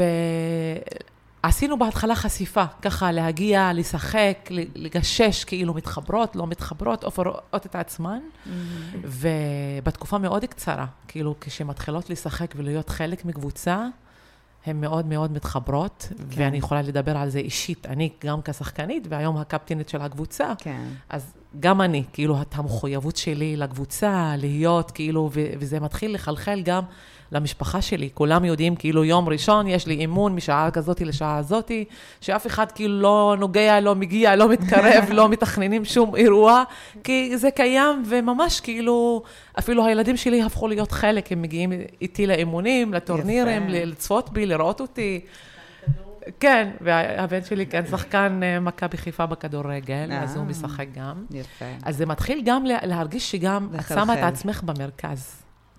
ועשינו בהתחלה חשיפה, ככה להגיע, לשחק, לגשש, כאילו מתחברות, לא מתחברות, אופרות את עצמן. ובתקופה מאוד קצרה, כאילו כשמתחילות לשחק ולהיות חלק מקבוצה, הן מאוד מאוד מתחברות, כן. ואני יכולה לדבר על זה אישית. אני גם כשחקנית, והיום הקפטנית של הקבוצה.
כן.
אז גם אני, כאילו, את המחויבות שלי לקבוצה, להיות, כאילו, ו- וזה מתחיל לחלחל גם למשפחה שלי. כולם יודעים, כאילו, יום ראשון יש לי אימון משעה כזאת לשעה הזאת, שאף אחד כאילו לא נוגע, לא מגיע, לא מתקרב, לא מתכננים שום אירוע, כי זה קיים, וממש כאילו, אפילו הילדים שלי הפכו להיות חלק, הם מגיעים איתי לאימונים, לטורנירים, לצפות בי, לראות אותי. כן, והבן שלי כן שחקן מכבי חיפה בכדורגל, אז הוא משחק גם.
יפה.
אז זה מתחיל גם להרגיש שגם את שמה את עצמך במרכז.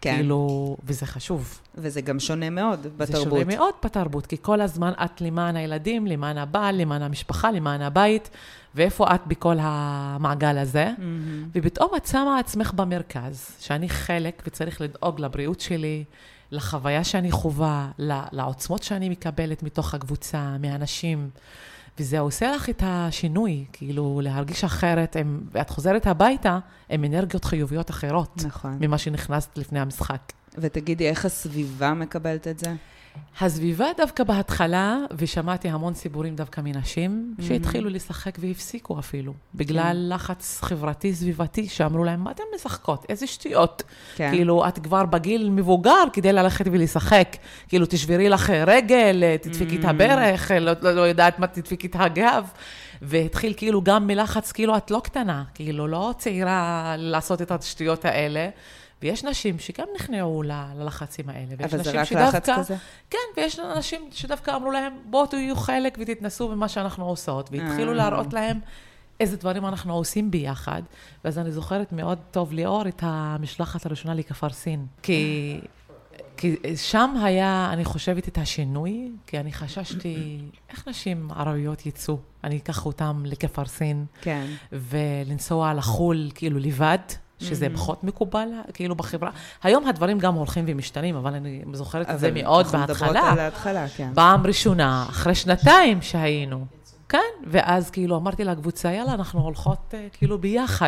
כן.
כאילו, וזה חשוב.
וזה גם שונה מאוד בתרבות.
זה שונה מאוד בתרבות, כי כל הזמן את למען הילדים, למען הבעל, למען המשפחה, למען הבית, ואיפה את בכל המעגל הזה. Mm-hmm. ופתאום את שמה עצמך במרכז, שאני חלק וצריך לדאוג לבריאות שלי, לחוויה שאני חובה, לעוצמות שאני מקבלת מתוך הקבוצה, מהאנשים, וזה עושה לך את השינוי, כאילו להרגיש אחרת, הם, ואת חוזרת הביתה, עם אנרגיות חיוביות אחרות,
נכון.
ממה שנכנסת לפני המשחק.
ותגידי, איך הסביבה מקבלת את זה?
הסביבה דווקא בהתחלה, ושמעתי המון סיפורים דווקא מנשים, שהתחילו לשחק והפסיקו אפילו, בגלל לחץ חברתי סביבתי, שאמרו להם, מה אתם משחקות? איזה שטויות? כאילו, את כבר בגיל מבוגר כדי ללכת ולשחק, כאילו, תשברי לך רגל, תדפיקי את הברך, לא יודעת מה תדפיקי את הגב, והתחיל כאילו גם מלחץ, כאילו, את לא קטנה, כאילו, לא צעירה לעשות את השטויות האלה, ויש נשים שגם נכנעו ללחצים האלה.
אבל זה רק לחץ כזה?
כן, ויש אנשים שדווקא אמרו להם, בואו תהיו חלק ותתנסו במה שאנחנו עושות, והתחילו להראות להם איזה דברים אנחנו עושים ביחד. ואז אני זוכרת מאוד טוב ליאור את המשלחת הראשונה לכפר סין. כי, כי שם היה, אני חושבת, את השינוי, כי אני חששתי, איך נשים ערביות יצאו? אני אקח אותם לכפר סין,
כן.
ולנסוע לחול כאילו לבד, שזה פחות מקובל, כאילו בחברה. היום הדברים גם הולכים ומשתנים, אבל אני זוכרת את זה מאוד בהתחלה.
אנחנו מדברות על ההתחלה, כן.
פעם ראשונה, אחרי שנתיים שהיינו. כן, ואז כאילו אמרתי לקבוצה, יאללה, אנחנו הולכות כאילו ביחד.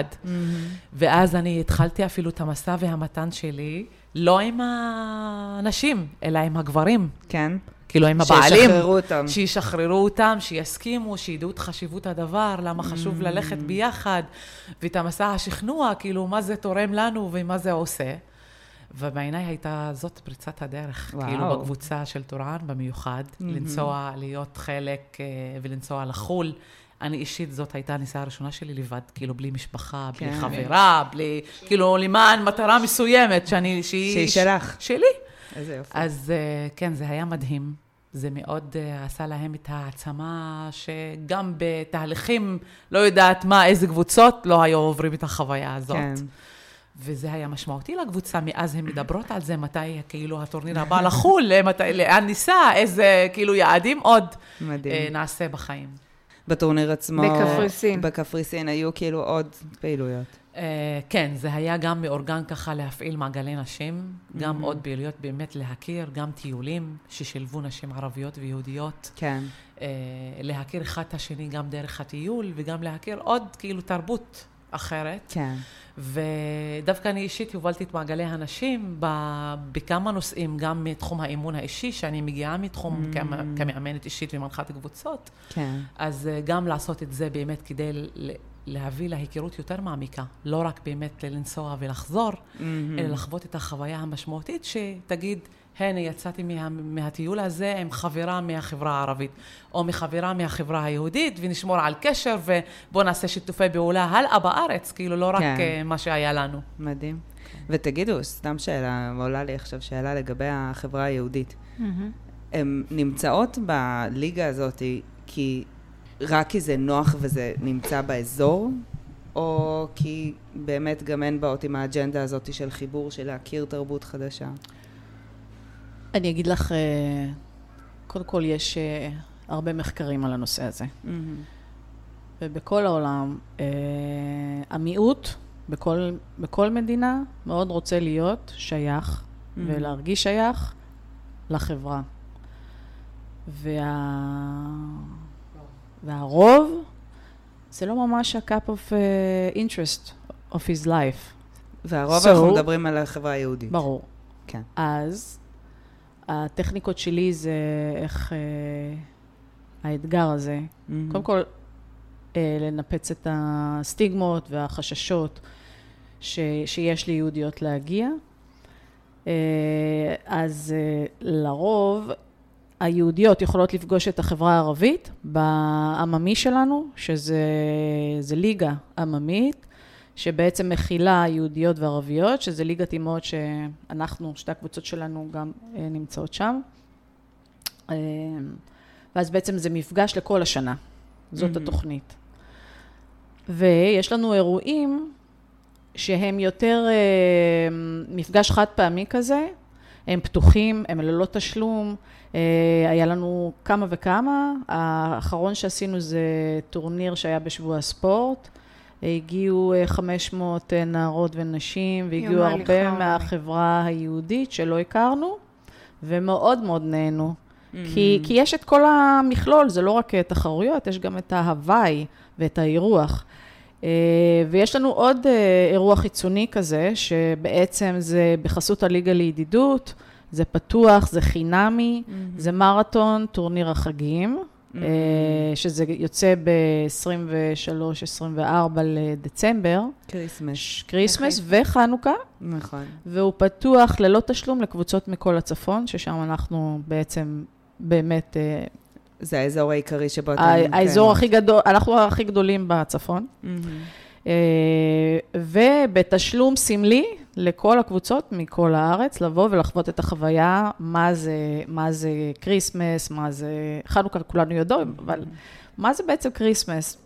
ואז אני התחלתי אפילו את המסע והמתן שלי, לא עם האנשים, אלא עם הגברים.
כן.
כאילו עם הבעלים.
שישחררו אותם.
שישחררו אותם, שיסכימו, שידעו את חשיבות הדבר, למה חשוב ללכת ביחד, ואת המסע השכנוע, כאילו מה זה תורם לנו ומה זה עושה. ובעיניי הייתה זאת פריצת הדרך, וואו. כאילו בקבוצה של טורען במיוחד, לנסוע, להיות חלק ולנסוע לחול. אני אישית, זאת הייתה הניסה הראשונה שלי לבד, כאילו בלי משפחה, בלי כן. חברה, בלי, כאילו למען מטרה מסוימת, שאני, שהיא...
שהיא שלך.
שלי.
איזה יופי.
אז כן, זה היה מדהים. זה מאוד עשה להם את העצמה, שגם בתהליכים, לא יודעת מה, איזה קבוצות, לא היו עוברים את החוויה הזאת. כן. וזה היה משמעותי לקבוצה, מאז הן מדברות על זה, מתי כאילו הטורניר הבא לחול, מתי, לאן ניסה, איזה כאילו יעדים עוד מדהים. נעשה בחיים.
בטורניר עצמו,
בקפריסין.
בקפריסין היו כאילו עוד פעילויות.
Uh, כן, זה היה גם מאורגן ככה להפעיל מעגלי נשים, גם mm-hmm. עוד פעילויות באמת להכיר, גם טיולים ששילבו נשים ערביות ויהודיות.
כן.
Uh, להכיר אחד את השני גם דרך הטיול, וגם להכיר עוד כאילו תרבות אחרת.
כן.
ודווקא אני אישית הובלתי את מעגלי הנשים בכמה נושאים, גם מתחום האימון האישי, שאני מגיעה מתחום mm. כמאמנת אישית ומנחת קבוצות.
כן.
אז גם לעשות את זה באמת כדי להביא להיכרות יותר מעמיקה, לא רק באמת לנסוע ולחזור, mm-hmm. אלא לחוות את החוויה המשמעותית, שתגיד, הנה, יצאתי מה, מהטיול הזה עם חברה מהחברה הערבית, או מחברה מהחברה היהודית, ונשמור על קשר, ובוא נעשה שיתופי פעולה הלאה בארץ, כאילו לא רק כן. מה שהיה לנו.
מדהים. כן. ותגידו, סתם שאלה, עולה לי עכשיו שאלה לגבי החברה היהודית. Mm-hmm. הן נמצאות בליגה הזאת, כי רק כי זה נוח וזה נמצא באזור, או כי באמת גם אין באות עם האג'נדה הזאת של חיבור, של להכיר תרבות חדשה?
אני אגיד לך, קודם כל יש הרבה מחקרים על הנושא הזה. Mm-hmm. ובכל העולם, המיעוט בכל, בכל מדינה מאוד רוצה להיות שייך, mm-hmm. ולהרגיש שייך לחברה. וה... והרוב, זה לא ממש ה-cup of uh, interest of his life.
והרוב so, אנחנו מדברים על החברה היהודית.
ברור.
כן.
אז, הטכניקות שלי זה איך uh, האתגר הזה. Mm-hmm. קודם כל, uh, לנפץ את הסטיגמות והחששות ש, שיש ליהודיות להגיע. Uh, אז uh, לרוב, היהודיות יכולות לפגוש את החברה הערבית בעממי שלנו, שזה זה ליגה עממית, שבעצם מכילה יהודיות וערביות, שזה ליגת אימהות שאנחנו, שתי הקבוצות שלנו גם נמצאות שם. ואז בעצם זה מפגש לכל השנה. זאת mm-hmm. התוכנית. ויש לנו אירועים שהם יותר מפגש חד פעמי כזה, הם פתוחים, הם ללא תשלום, היה לנו כמה וכמה, האחרון שעשינו זה טורניר שהיה בשבוע הספורט, הגיעו חמש מאות נערות ונשים, והגיעו הרבה מהחברה היהודית שלא הכרנו, ומאוד מאוד נהנו. Mm-hmm. כי, כי יש את כל המכלול, זה לא רק תחרויות, יש גם את ההוואי ואת האירוח. ויש לנו עוד אירוע חיצוני כזה, שבעצם זה בחסות הליגה לידידות, זה פתוח, זה חינמי, mm-hmm. זה מרתון, טורניר החגים, mm-hmm. שזה יוצא ב-עשרים ושלוש עשרים וארבע לדצמבר.
קריסמס.
קריסמס וחנוכה.
נכון.
והוא פתוח ללא תשלום לקבוצות מכל הצפון, ששם אנחנו בעצם באמת...
זה האזור העיקרי שבו אתם...
האזור הכי גדול, אנחנו הכי גדולים בצפון. Mm-hmm. ובתשלום סמלי לכל הקבוצות מכל הארץ, לבוא ולחוות את החוויה, מה זה, מה זה קריסמס, מה זה... חנוכה כולנו יודעים, אבל מה זה בעצם קריסמס?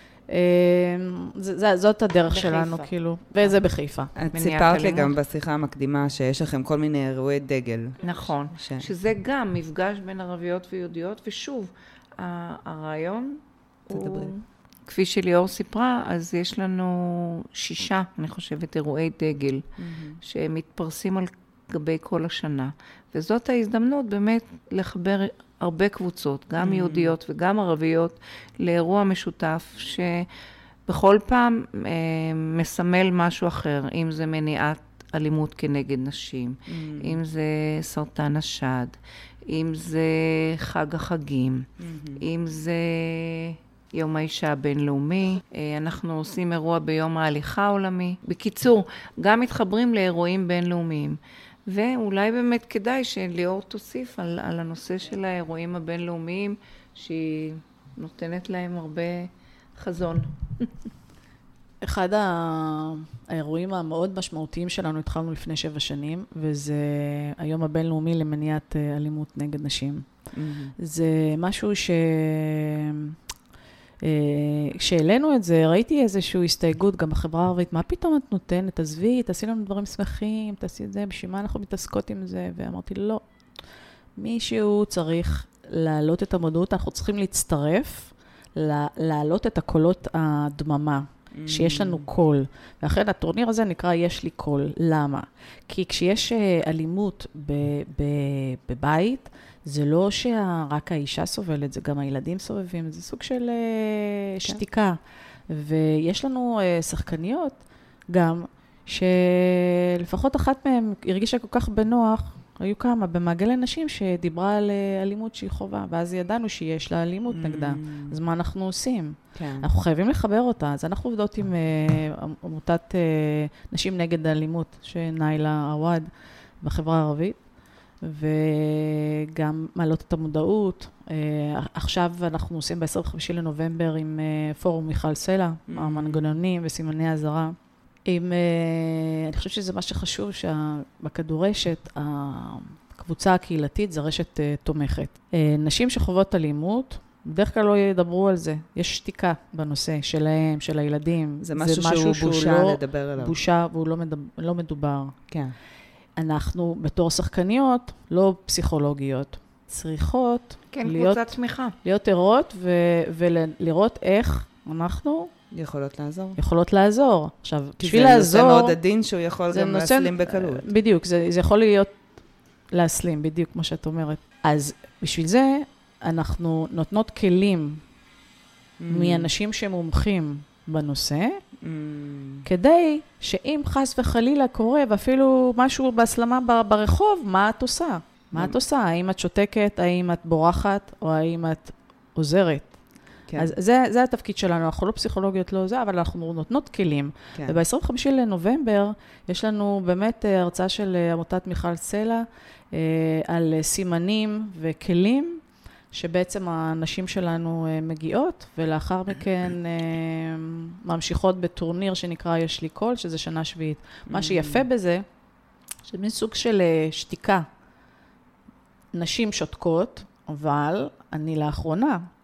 זאת הדרך שלנו, כאילו, וזה בחיפה.
את סיפרת לי גם בשיחה המקדימה שיש לכם כל מיני אירועי דגל.
נכון, שזה גם מפגש בין ערביות ויהודיות, ושוב, הרעיון הוא, כפי שליאור סיפרה, אז יש לנו שישה, אני חושבת, אירועי דגל, שמתפרסים על גבי כל השנה, וזאת ההזדמנות באמת לחבר הרבה קבוצות, גם יהודיות וגם ערביות, לאירוע משותף שבכל פעם אה, מסמל משהו אחר, אם זה מניעת אלימות כנגד נשים, mm. אם זה סרטן השד, אם זה חג החגים, mm-hmm. אם זה יום האישה הבינלאומי, אה, אנחנו עושים אירוע ביום ההליכה העולמי. בקיצור, גם מתחברים לאירועים בינלאומיים. ואולי באמת כדאי שליאור תוסיף על, על הנושא של האירועים הבינלאומיים, שהיא נותנת להם הרבה חזון.
אחד האירועים המאוד משמעותיים שלנו התחלנו לפני שבע שנים, וזה היום הבינלאומי למניעת אלימות נגד נשים. Mm-hmm. זה משהו ש... כשאלינו את זה, ראיתי איזושהי הסתייגות גם בחברה הערבית, מה פתאום את נותנת? עזבי, תעשי לנו דברים שמחים, תעשי את זה, בשביל מה אנחנו מתעסקות עם זה? ואמרתי, לא. מישהו צריך להעלות את המודעות, אנחנו צריכים להצטרף, להעלות את הקולות הדממה, שיש לנו קול. ואכן, הטורניר הזה נקרא יש לי קול. למה? כי כשיש אלימות בבית, זה לא שרק האישה סובלת, זה גם הילדים סובבים, זה סוג של כן. שתיקה. ויש לנו שחקניות גם, שלפחות אחת מהן הרגישה כל כך בנוח, היו כמה, במעגל אנשים שדיברה על אלימות שהיא חובה, ואז ידענו שיש לה אלימות mm. נגדה. אז מה אנחנו עושים? כן. אנחנו חייבים לחבר אותה, אז אנחנו עובדות עם עמותת נשים נגד האלימות, שניילה עווד בחברה הערבית. וגם מעלות את המודעות. עכשיו אנחנו עושים ב-עשרים וחמישה לנובמבר עם פורום מיכל סלע, המנגנונים וסימני הזרה. עם, אני חושבת שזה מה שחשוב, שבכדורשת, הקבוצה הקהילתית זה רשת תומכת. נשים שחוות אלימות, בדרך כלל לא ידברו על זה. יש שתיקה בנושא שלהם, של הילדים.
זה משהו, זה משהו שהוא בושה לא, לדבר עליו.
בושה והוא לא, מדבר, לא מדובר. כן. אנחנו בתור שחקניות, לא פסיכולוגיות, צריכות
כן,
להיות,
קבוצת תמיכה.
להיות ערות ו- ולראות איך אנחנו
יכולות לעזור.
יכולות לעזור. עכשיו, בשביל
לעזור...
לעזור...
זה נושא מאוד עדין שהוא יכול גם נושא, להסלים בקלות.
בדיוק, זה, זה יכול להיות להסלים, בדיוק כמו שאת אומרת. אז בשביל זה אנחנו נותנות כלים mm. מאנשים שמומחים בנושא, Mm. כדי שאם חס וחלילה קורה, ואפילו משהו בהסלמה ברחוב, מה את עושה? מה את עושה? האם את שותקת, האם את בורחת, או האם את עוזרת? כן. אז זה, זה התפקיד שלנו, אנחנו לא פסיכולוגיות, לא זה, אבל אנחנו נותנות כלים. כן. וב-עשרים וחמישה לנובמבר, יש לנו באמת הרצאה של עמותת מיכל סלע, על סימנים וכלים, שבעצם הנשים שלנו מגיעות, ולאחר מכן ממשיכות בטורניר שנקרא יש לי קול, שזה שנה שביעית. מה שיפה בזה, זה מין סוג של שתיקה. נשים שותקות, אבל אני לאחרונה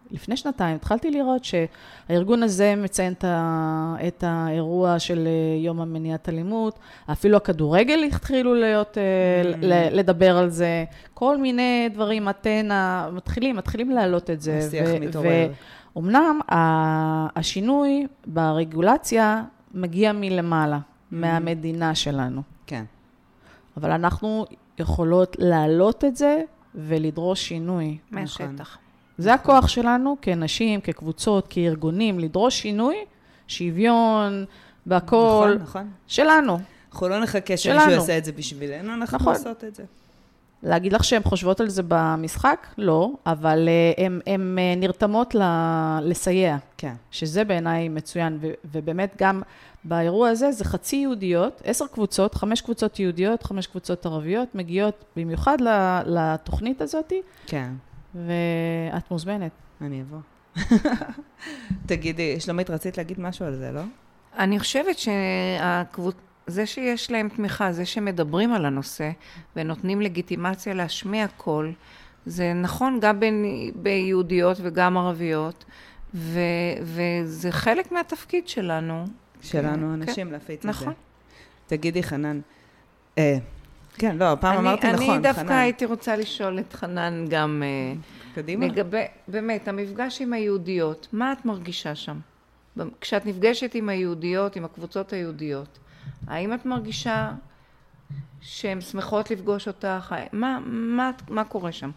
לפני שנתיים התחלתי לראות שהארגון הזה מציין את האירוע של יום המניעת אלימות, אפילו הכדורגל התחילו להיות, לדבר על זה, כל מיני דברים, אתנה, מתחילים, מתחילים להעלות את זה.
השיח מתעורר.
ואומנם השינוי ברגולציה מגיע מלמעלה, מהמדינה שלנו.
כן.
אבל אנחנו יכולות להעלות את זה ולדרוש שינוי.
מהשטח.
זה הכוח שלנו כנשים, כקבוצות, כארגונים, לדרוש שינוי, שוויון, בהכל.
נכון, נכון.
שלנו.
אנחנו לא נחכה שמישהו יעשה את זה בשבילנו, אנחנו
נכון.
לעשות את זה.
להגיד לך שהן חושבות על זה במשחק? לא, אבל הן נרתמות לסייע.
כן. שזה
בעיניי מצוין, ו- ובאמת גם באירוע הזה זה חצי יהודיות, עשר קבוצות, חמש קבוצות יהודיות, חמש קבוצות ערביות, מגיעות במיוחד לתוכנית הזאת.
כן.
ואת מוזמנת.
אני אבוא. תגידי, שלומית, רצית להגיד משהו על זה, לא?
אני חושבת שהקבוצ... זה שיש להם תמיכה, זה שמדברים על הנושא ונותנים לגיטימציה להשמיע קול, זה נכון גם בין, ביהודיות וגם ערביות, ו, וזה חלק מהתפקיד שלנו.
שלנו, אנשים, להפיץ את זה.
נכון.
תגידי, חנן, אה, כן, לא, הפעם
אני,
אמרתי
אני
נכון,
אני דווקא
חנן.
הייתי רוצה לשאול את חנן גם,
קדימה.
לגבי, באמת, המפגש עם היהודיות, מה את מרגישה שם? כשאת נפגשת עם היהודיות, עם הקבוצות היהודיות, האם את מרגישה שהן שמחות לפגוש אותך? מה, מה, מה קורה שם?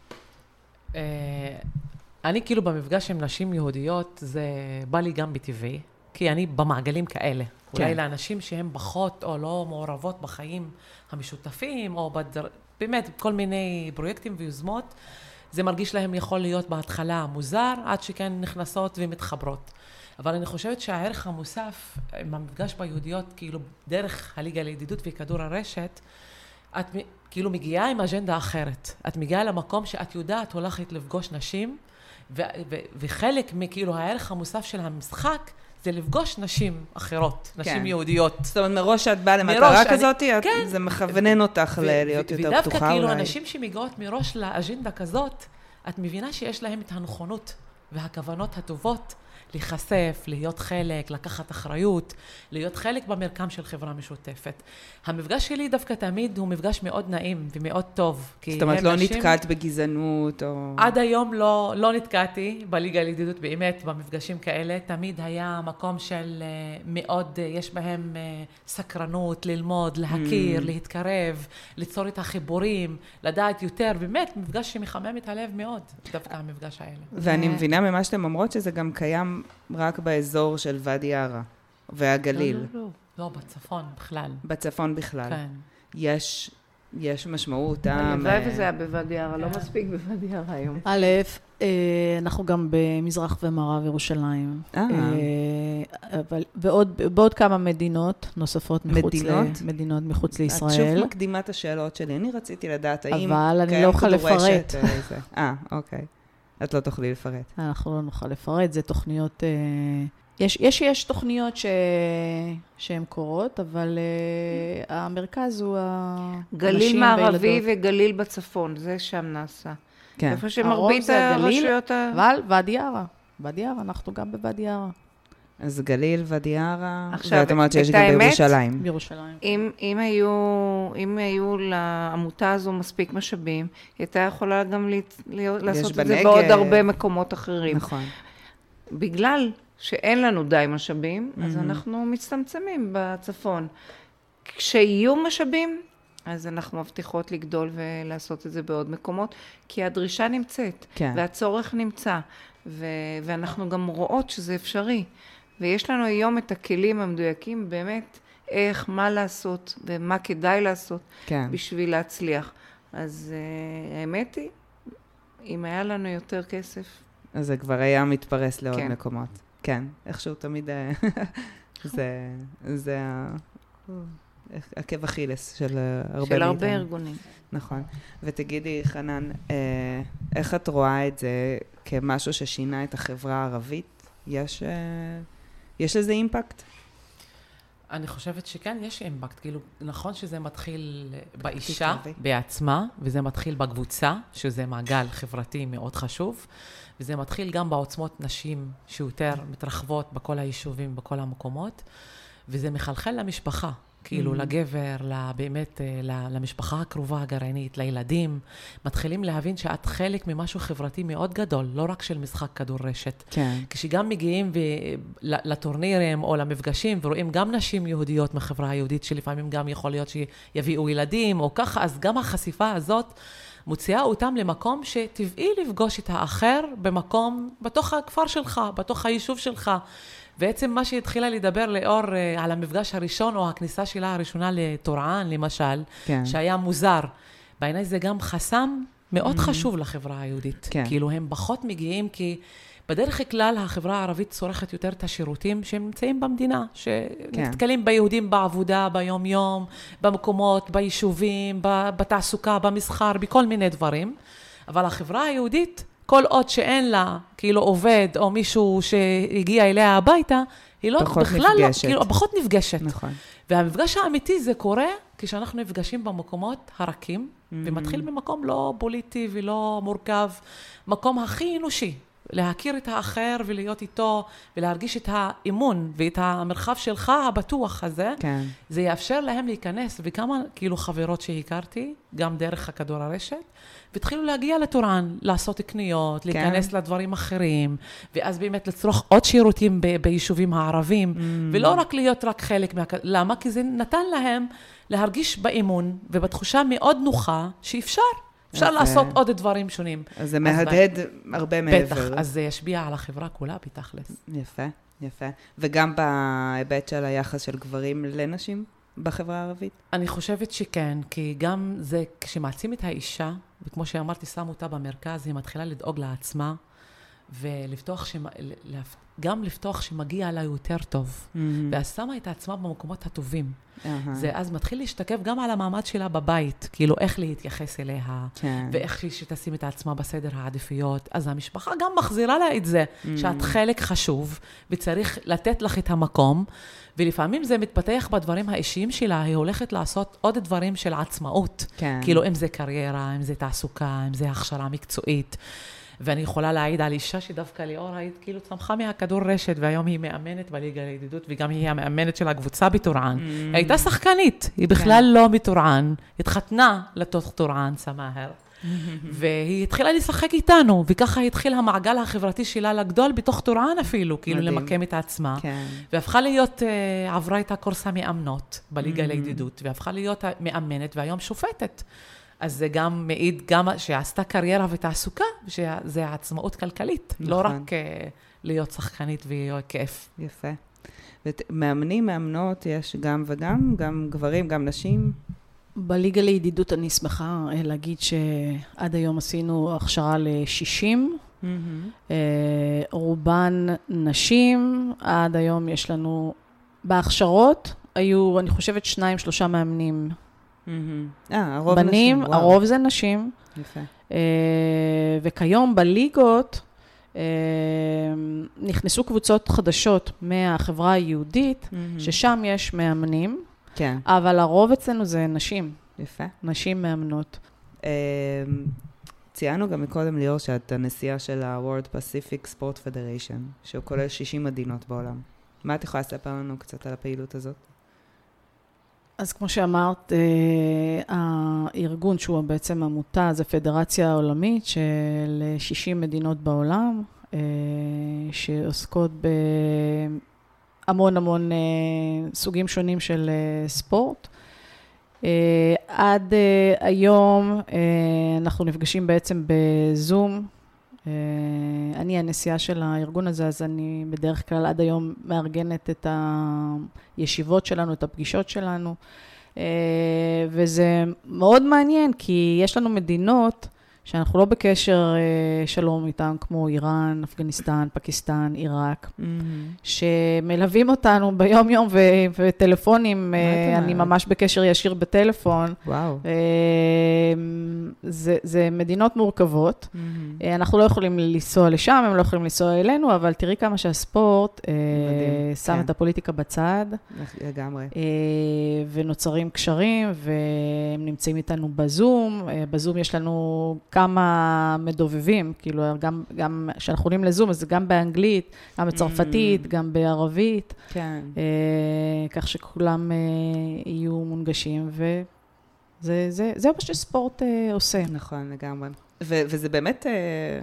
אני כאילו במפגש עם נשים יהודיות, זה בא לי גם בטבעי, כי אני במעגלים כאלה.
כן.
אולי לאנשים שהם פחות או לא מעורבות בחיים המשותפים, או בדר... באמת כל מיני פרויקטים ויוזמות, זה מרגיש להם יכול להיות בהתחלה מוזר, עד שכן נכנסות ומתחברות. אבל אני חושבת שהערך המוסף, עם המפגש ביהודיות, כאילו דרך הליגה לידידות וכדור הרשת, את כאילו מגיעה עם אג'נדה אחרת. את מגיעה למקום שאת יודעת הולכת לפגוש נשים, ו- ו- וחלק מכאילו הערך המוסף של המשחק, זה לפגוש נשים אחרות, נשים
כן.
יהודיות.
זאת אומרת, מראש שאת באה למטרה כזאת, אני... כן. זה מכוונן אותך ו- להיות ו- יותר
ודווקא
פתוחה
כאילו
אולי.
אנשים שמגיעות מראש לאג'נדה כזאת, את מבינה שיש להם את הנכונות והכוונות הטובות, להיחשף, להיות חלק, לקחת אחריות, להיות חלק במרקם של חברה משותפת. המפגש שלי דווקא תמיד הוא מפגש מאוד נעים ומאוד טוב.
זאת אומרת, לא נשים... נתקעת בגזענות או...
עד היום לא, לא נתקעתי בליגה לידידות באמת, במפגשים כאלה. תמיד היה מקום של מאוד, יש בהם סקרנות, ללמוד, להכיר, mm. להתקרב, ליצור את החיבורים, לדעת יותר. באמת, מפגש שמחמם את הלב מאוד, דווקא המפגש האלה.
ואני מבינה ממה שאתם אומרות שזה גם קיים רק באזור של ואדי ערה והגליל.
לא, לא, לא. לא, בצפון בכלל.
בצפון בכלל.
כן.
יש, יש משמעות.
הלוואי וזה היה בוואדי ערה, לא מספיק בוואדי ערה היום.
א', אנחנו גם במזרח ומערב ירושלים.
אה.
אבל בעוד, בעוד כמה מדינות נוספות מחוץ
מדינות?
ל, מדינות מחוץ לישראל.
את שוב מקדימת השאלות שלי. אני רציתי לדעת האם...
אבל אני לא אוכל לפרט.
אה, אוקיי. את לא תוכלי לפרט.
אנחנו לא נוכל לפרט, זה תוכניות, יש, יש, יש תוכניות ש, שהן קורות, אבל המרכז הוא הנשים
גליל מערבי וגליל בצפון, זה שם נעשה.
כן.
איפה שמרבית הרשויות ה...
אבל ואדי ערה, ואדי ערה, אנחנו גם בוואדי ערה.
אז גליל, ואדי ערה,
עכשיו,
ואת אומרת שיש גם בירושלים.
בירושלים.
אם, אם היו, אם היו לעמותה הזו מספיק משאבים, היא הייתה יכולה גם להיות, לעשות את זה בעוד הרבה מקומות אחרים.
נכון.
בגלל שאין לנו די משאבים, אז אנחנו מצטמצמים בצפון. כשיהיו משאבים, אז אנחנו מבטיחות לגדול ולעשות את זה בעוד מקומות, כי הדרישה נמצאת,
כן.
והצורך נמצא, ו- ואנחנו גם רואות שזה אפשרי. ויש לנו היום את הכלים המדויקים באמת, איך, מה לעשות ומה כדאי לעשות
כן.
בשביל להצליח. אז uh, האמת היא, אם היה לנו יותר כסף...
אז זה כבר היה מתפרס לעוד
כן.
מקומות. כן, איכשהו תמיד זה, זה עקב אכילס של הרבה מאיתנו.
של הרבה ארגונים.
נכון. ותגידי, חנן, איך את רואה את זה כמשהו ששינה את החברה הערבית? יש, יש לזה אימפקט?
אני חושבת שכן, יש אימפקט. כאילו, נכון שזה מתחיל באישה בעצמה, וזה מתחיל בקבוצה, שזה מעגל חברתי מאוד חשוב, וזה מתחיל גם בעוצמות נשים שיותר מתרחבות בכל היישובים, בכל המקומות, וזה מחלחל למשפחה. כאילו לגבר, באמת, למשפחה הקרובה הגרעינית, לילדים, מתחילים להבין שאת חלק ממשהו חברתי מאוד גדול, לא רק של משחק כדור רשת.
כן.
כשגם מגיעים לטורנירים או למפגשים, ורואים גם נשים יהודיות מחברה היהודית, שלפעמים גם יכול להיות שיביאו ילדים או ככה, אז גם החשיפה הזאת מוציאה אותם למקום שטבעי לפגוש את האחר במקום, בתוך הכפר שלך, בתוך היישוב שלך. בעצם מה שהתחילה לדבר לאור uh, על המפגש הראשון, או הכניסה שלה הראשונה לטורען, למשל, כן. שהיה מוזר. בעיניי זה גם חסם מאוד mm-hmm. חשוב לחברה היהודית. כן. כאילו הם פחות מגיעים, כי בדרך כלל החברה הערבית צורכת יותר את השירותים שהם נמצאים במדינה, שנתקלים כן. ביהודים בעבודה, ביום יום, במקומות, ביישובים, בתעסוקה, במסחר, בכל מיני דברים. אבל החברה היהודית, כל עוד שאין לה, כאילו עובד או מישהו שהגיע אליה הביתה, היא לא, בכלל לא, כאילו, פחות נפגשת. נכון. והמפגש האמיתי זה קורה כשאנחנו נפגשים במקומות הרכים, mm-hmm. ומתחיל ממקום לא פוליטי ולא מורכב, מקום הכי אנושי, להכיר את האחר ולהיות איתו, ולהרגיש את האמון ואת המרחב שלך הבטוח הזה, כן. זה יאפשר להם להיכנס, וכמה כאילו חברות שהכרתי, גם דרך הכדור הרשת, והתחילו להגיע לטורען, לעשות קניות, כן. להיכנס לדברים אחרים, ואז באמת לצרוך עוד שירותים ב- ביישובים הערבים, mm. ולא רק להיות רק חלק מה... למה? כי זה נתן להם להרגיש באמון, ובתחושה מאוד נוחה, שאפשר. אפשר לעשות עוד דברים שונים.
אז זה מהדהד הרבה מעבר.
בטח, אז זה ישפיע על החברה כולה בתכלס.
יפה, יפה. וגם בהיבט של היחס של גברים לנשים בחברה הערבית?
אני חושבת שכן, כי גם זה, כשמעצים את האישה, וכמו שאמרתי, שמו אותה במרכז, היא מתחילה לדאוג לעצמה, ולפתוח שמ... גם לפתוח שמגיע לה יותר טוב. Mm-hmm. ואז שמה את עצמה במקומות הטובים. Uh-huh. זה אז מתחיל להשתקף גם על המעמד שלה בבית, כאילו איך להתייחס אליה, כן. ואיך שתשים את עצמה בסדר העדיפויות. אז המשפחה גם מחזירה לה את זה, mm-hmm. שאת חלק חשוב, וצריך לתת לך את המקום, ולפעמים זה מתפתח בדברים האישיים שלה, היא הולכת לעשות עוד דברים של עצמאות. כן. כאילו אם זה קריירה, אם זה תעסוקה, אם זה הכשרה מקצועית. ואני יכולה להעיד על אישה שדווקא ליאור היית כאילו צמחה מהכדור רשת, והיום היא מאמנת בליגה לידידות, וגם היא המאמנת של הקבוצה בטורען. Mm. היא הייתה שחקנית, היא בכלל כן. לא מטורען, התחתנה לתוך טורען, סמאהר. Mm-hmm. והיא התחילה לשחק איתנו, וככה התחיל המעגל החברתי שלה לגדול בתוך טורען אפילו, כאילו מדהים. למקם את עצמה. כן. והפכה להיות, uh, עברה את הקורס המאמנות בליגה mm-hmm. לידידות, והפכה להיות מאמנת, והיום שופטת. אז זה גם מעיד גם שעשתה קריירה ותעסוקה, שזה עצמאות כלכלית, נכון. לא רק uh, להיות שחקנית ויהיה כיף.
יפה. ומאמנים, מאמנות, יש גם וגם, גם גברים, גם נשים?
בליגה לידידות אני שמחה להגיד שעד היום עשינו הכשרה ל-שישים, mm-hmm. רובן נשים, עד היום יש לנו, בהכשרות היו, אני חושבת, שניים, שלושה מאמנים,
אה, הרוב
בנים,
נשים,
הרוב זה נשים. יפה. וכיום בליגות נכנסו קבוצות חדשות מהחברה היהודית, ששם יש מאמנים, כן. אבל הרוב אצלנו זה נשים.
יפה.
נשים מאמנות.
ציינו גם מקודם ליאור שאת הנשיאה של ה-World Pacific Sport Federation, שהוא כולל שישים מדינות בעולם. מה את יכולה לספר לנו קצת על הפעילות הזאת?
אז כמו שאמרת, הארגון שהוא בעצם עמותה, זה פדרציה עולמית של שישים מדינות בעולם, שעוסקות בהמון המון סוגים שונים של ספורט. עד היום אנחנו נפגשים בעצם בזום. אני הנשיאה של הארגון הזה, אז אני בדרך כלל עד היום מארגנת את הישיבות שלנו, את הפגישות שלנו, וזה מאוד מעניין, כי יש לנו מדינות שאנחנו לא בקשר שלום איתן, כמו איראן, אפגניסטן, פקיסטן, עיראק, mm-hmm. שמלווים אותנו ביום יום ו- וטלפונים, אני ממש בקשר ישיר בטלפון.
וואו.
זה, זה מדינות מורכבות. Mm-hmm. אנחנו לא יכולים לנסוע לשם, הם לא יכולים לנסוע אלינו, אבל תראי כמה שהספורט שם כן. את הפוליטיקה בצד.
לגמרי.
ונוצרים קשרים, והם נמצאים איתנו בזום. בזום יש לנו כמה מדובבים, כאילו, גם, גם שאנחנו עולים לזום, אז זה גם באנגלית, גם בצרפתית, mm. גם בערבית.
כן.
אה, כך שכולם אה, יהיו מונגשים, וזה זה, זה מה שספורט אה, עושה.
נכון, לגמרי. ו- וזה באמת אה,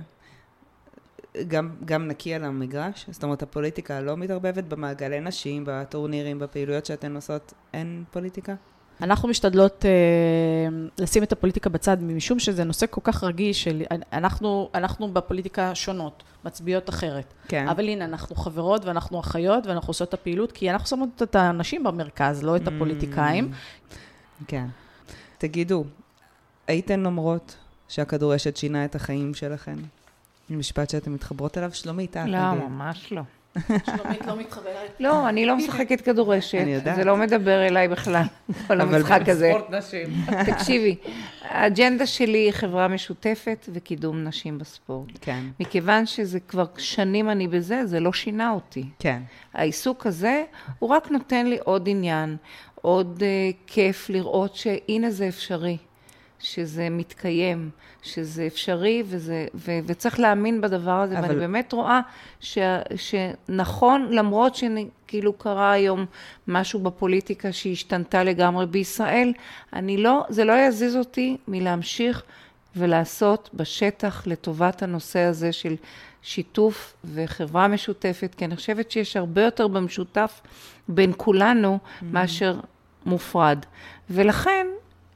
גם, גם נקי על המגרש, זאת אומרת, הפוליטיקה לא מתערבבת במעגלי נשים, בטורנירים, בפעילויות שאתן עושות, אין פוליטיקה?
אנחנו משתדלות אה, לשים את הפוליטיקה בצד, משום שזה נושא כל כך רגיש, של, אנחנו, אנחנו בפוליטיקה שונות, מצביעות אחרת.
כן.
אבל הנה, אנחנו חברות ואנחנו אחיות, ואנחנו עושות את הפעילות, כי אנחנו שמות את האנשים במרכז, לא את הפוליטיקאים.
כן. תגידו, הייתן אומרות שהכדורשת שינה את החיים שלכן? משפט שאתן מתחברות אליו, שלומית, את
לא,
נגיד.
ממש לא.
שלומית לא מתחברת.
לא, אני לא משחקת כדורשת.
אני יודעת.
זה לא מדבר אליי בכלל, כל המשחק הזה.
ספורט נשים.
תקשיבי, האג'נדה שלי היא חברה משותפת וקידום נשים בספורט.
כן.
מכיוון שזה כבר שנים אני בזה, זה לא שינה אותי.
כן.
העיסוק הזה, הוא רק נותן לי עוד עניין, עוד uh, כיף לראות שהנה זה אפשרי, שזה מתקיים, שזה אפשרי, וזה, ו, וצריך להאמין בדבר הזה, אבל... ואני באמת רואה ש, שנכון, למרות שכאילו קרה היום משהו בפוליטיקה שהשתנתה לגמרי בישראל, אני לא, זה לא יזיז אותי מלהמשיך ולעשות בשטח לטובת הנושא הזה של שיתוף וחברה משותפת, כי אני חושבת שיש הרבה יותר במשותף בין כולנו mm-hmm. מאשר מופרד. ולכן,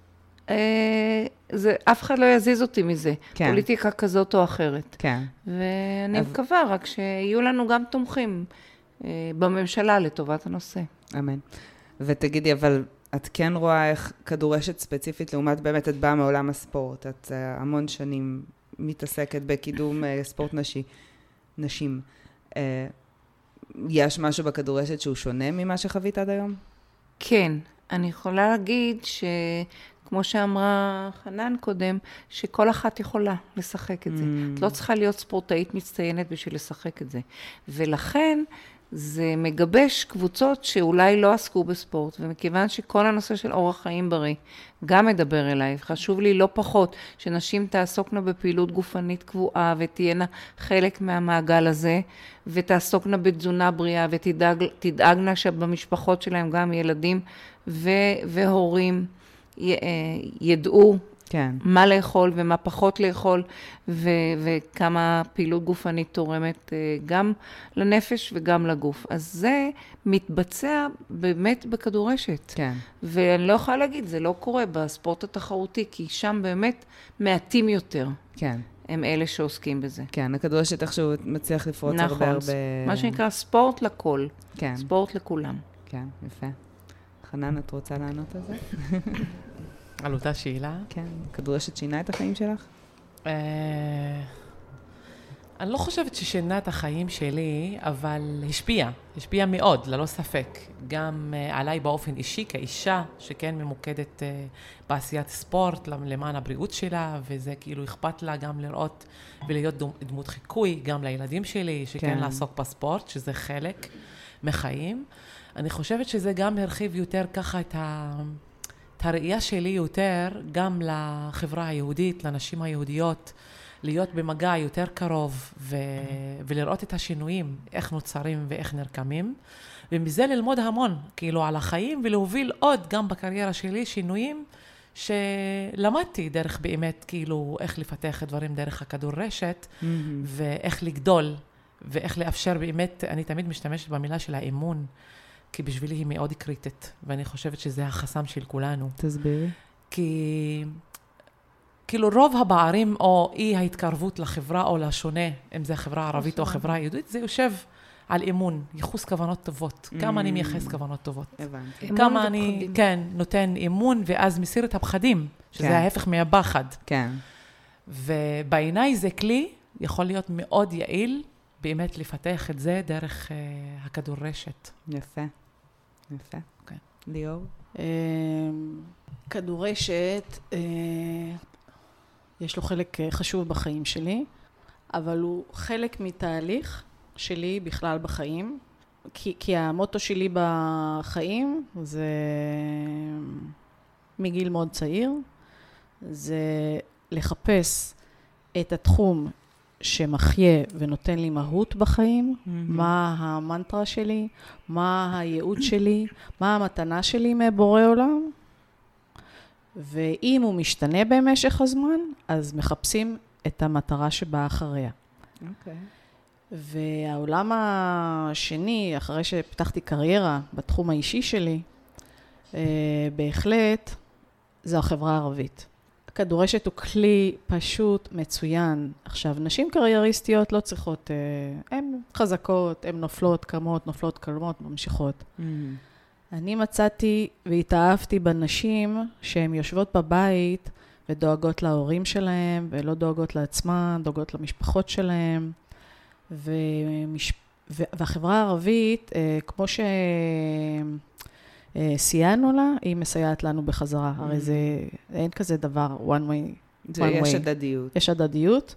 אה, זה, אף אחד לא יזיז אותי מזה, כן. פוליטיקה כזאת או אחרת.
כן.
ואני
אז...
מקווה רק שיהיו לנו גם תומכים אה, בממשלה לטובת הנושא.
אמן. ותגידי, אבל את כן רואה איך כדורשת ספציפית, לעומת באמת את באה מעולם הספורט, את uh, המון שנים מתעסקת בקידום uh, ספורט נשי, נשים. Uh, יש משהו בכדורשת שהוא שונה ממה שחווית עד היום?
כן, אני יכולה להגיד שכמו שאמרה חנן קודם, שכל אחת יכולה לשחק את זה. Mm. את לא צריכה להיות ספורטאית מצטיינת בשביל לשחק את זה. ולכן זה מגבש קבוצות שאולי לא עסקו בספורט, ומכיוון שכל הנושא של אורח חיים בריא גם מדבר אליי, חשוב לי לא פחות שנשים תעסוקנה בפעילות גופנית קבועה, ותהיינה חלק מהמעגל הזה, ותעסוקנה בתזונה בריאה, ותדאגנה שבמשפחות שלהם גם ילדים ו- והורים י- ידעו
כן.
מה לאכול ומה פחות לאכול, ו- וכמה פעילות גופנית תורמת גם לנפש וגם לגוף. אז זה מתבצע באמת בכדורשת.
כן.
ואני לא יכולה להגיד, זה לא קורה בספורט התחרותי, כי שם באמת מעטים יותר.
כן.
הם אלה שעוסקים בזה.
כן, הכדורשת איכשהו מצליח לפרוץ
נכון,
הרבה הרבה...
מה שנקרא ספורט לכל.
כן.
ספורט לכולם.
כן, יפה. חנן, את רוצה לענות על זה?
על אותה שאלה?
כן. כדורשת שינה את החיים שלך?
אני לא חושבת ששינה את החיים שלי, אבל השפיע. השפיע מאוד, ללא ספק. גם עליי באופן אישי, כאישה, שכן ממוקדת בעשיית ספורט, למען הבריאות שלה, וזה כאילו אכפת לה גם לראות ולהיות דמות חיקוי, גם לילדים שלי, שכן לעסוק בספורט, שזה חלק מחיים. אני חושבת שזה גם הרחיב יותר ככה את ה... את הראייה שלי יותר גם לחברה היהודית, לנשים היהודיות, להיות במגע יותר קרוב ו... ולראות את השינויים, איך נוצרים ואיך נרקמים, ומזה ללמוד המון, כאילו על החיים, ולהוביל עוד גם בקריירה שלי שינויים שלמדתי דרך באמת, כאילו איך לפתח דברים דרך הכדורשת, mm-hmm. ואיך לגדול, ואיך לאפשר באמת, אני תמיד משתמשת במילה של האמון, כי בשבילי היא מאוד קריטית, ואני חושבת שזה החסם של כולנו.
תסבירי.
כי כאילו רוב הבערים או אי ההתקרבות לחברה או לשונה, אם זה החברה הערבית או החברה היהודית, זה יושב על אמון, ייחוס כוונות טובות. כמה אני מייחס כוונות טובות.
הבנתי.
כמה אני, כן, נותן אמון, ואז מסיר את הפחדים, שזה ההפך מהפחד.
כן.
ובעיניי זה כלי, יכול להיות מאוד יעיל, באמת לפתח את זה דרך הכדורשת.
יפה. יפה. אוקיי. ליאור?
כדורשת, יש לו חלק חשוב בחיים שלי, אבל הוא חלק מתהליך שלי בכלל בחיים, כי, כי המוטו שלי בחיים זה מגיל מאוד צעיר, זה לחפש את התחום שמחיה ונותן לי מהות בחיים, mm-hmm. מה המנטרה שלי, מה הייעוד שלי, מה המתנה שלי מבורא עולם, ואם הוא משתנה במשך הזמן, אז מחפשים את המטרה שבאה אחריה.
אוקיי. Okay.
והעולם השני, אחרי שפתחתי קריירה בתחום האישי שלי, בהחלט, זו החברה הערבית. הכדורשת הוא כלי פשוט מצוין. עכשיו, נשים קרייריסטיות לא צריכות, הן חזקות, הן נופלות, קמות, נופלות, קלמות, ממשיכות. Mm-hmm. אני מצאתי והתאהבתי בנשים שהן יושבות בבית ודואגות להורים שלהם, ולא דואגות לעצמן, דואגות למשפחות שלהם. ומש... והחברה הערבית, כמו שסייענו לה, היא מסייעת לנו בחזרה. Mm-hmm. הרי זה, אין כזה דבר, one way.
זה one יש way. הדדיות.
יש הדדיות.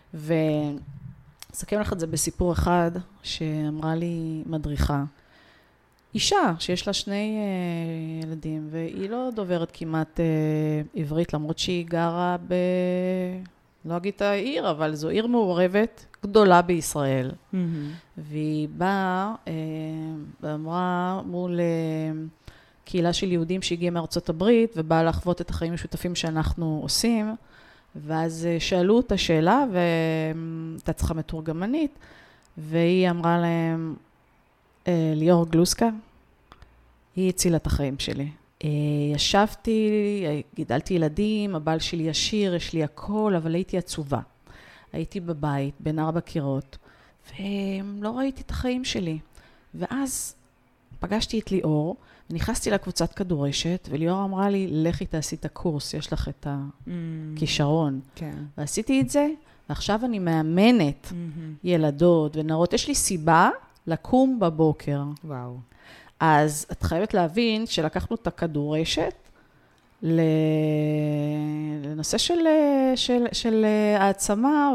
וסכם לך את זה בסיפור אחד, שאמרה לי מדריכה. אישה שיש לה שני uh, ילדים, והיא לא דוברת כמעט uh, עברית, למרות שהיא גרה ב... לא אגיד את העיר, אבל זו עיר מעורבת גדולה בישראל. Mm-hmm. והיא באה uh, ואמרה מול uh, קהילה של יהודים שהגיעה מארצות הברית, ובאה לחוות את החיים המשותפים שאנחנו עושים, ואז uh, שאלו אותה שאלה, והייתה צריכה מתורגמנית, והיא אמרה להם, ליאור גלוסקה, היא הצילה את החיים שלי. ישבתי, גידלתי ילדים, הבעל שלי ישיר, יש לי הכל, אבל הייתי עצובה. הייתי בבית, בין ארבע קירות, ולא ראיתי את החיים שלי. ואז פגשתי את ליאור, ונכנסתי לקבוצת כדורשת, וליאור אמרה לי, לכי תעשי את הקורס, יש לך את הכישרון. כן. ועשיתי את זה, ועכשיו אני מאמנת ילדות ונערות. יש לי סיבה, לקום בבוקר.
וואו.
אז את חייבת להבין שלקחנו את הכדורשת לנושא של, של, של העצמה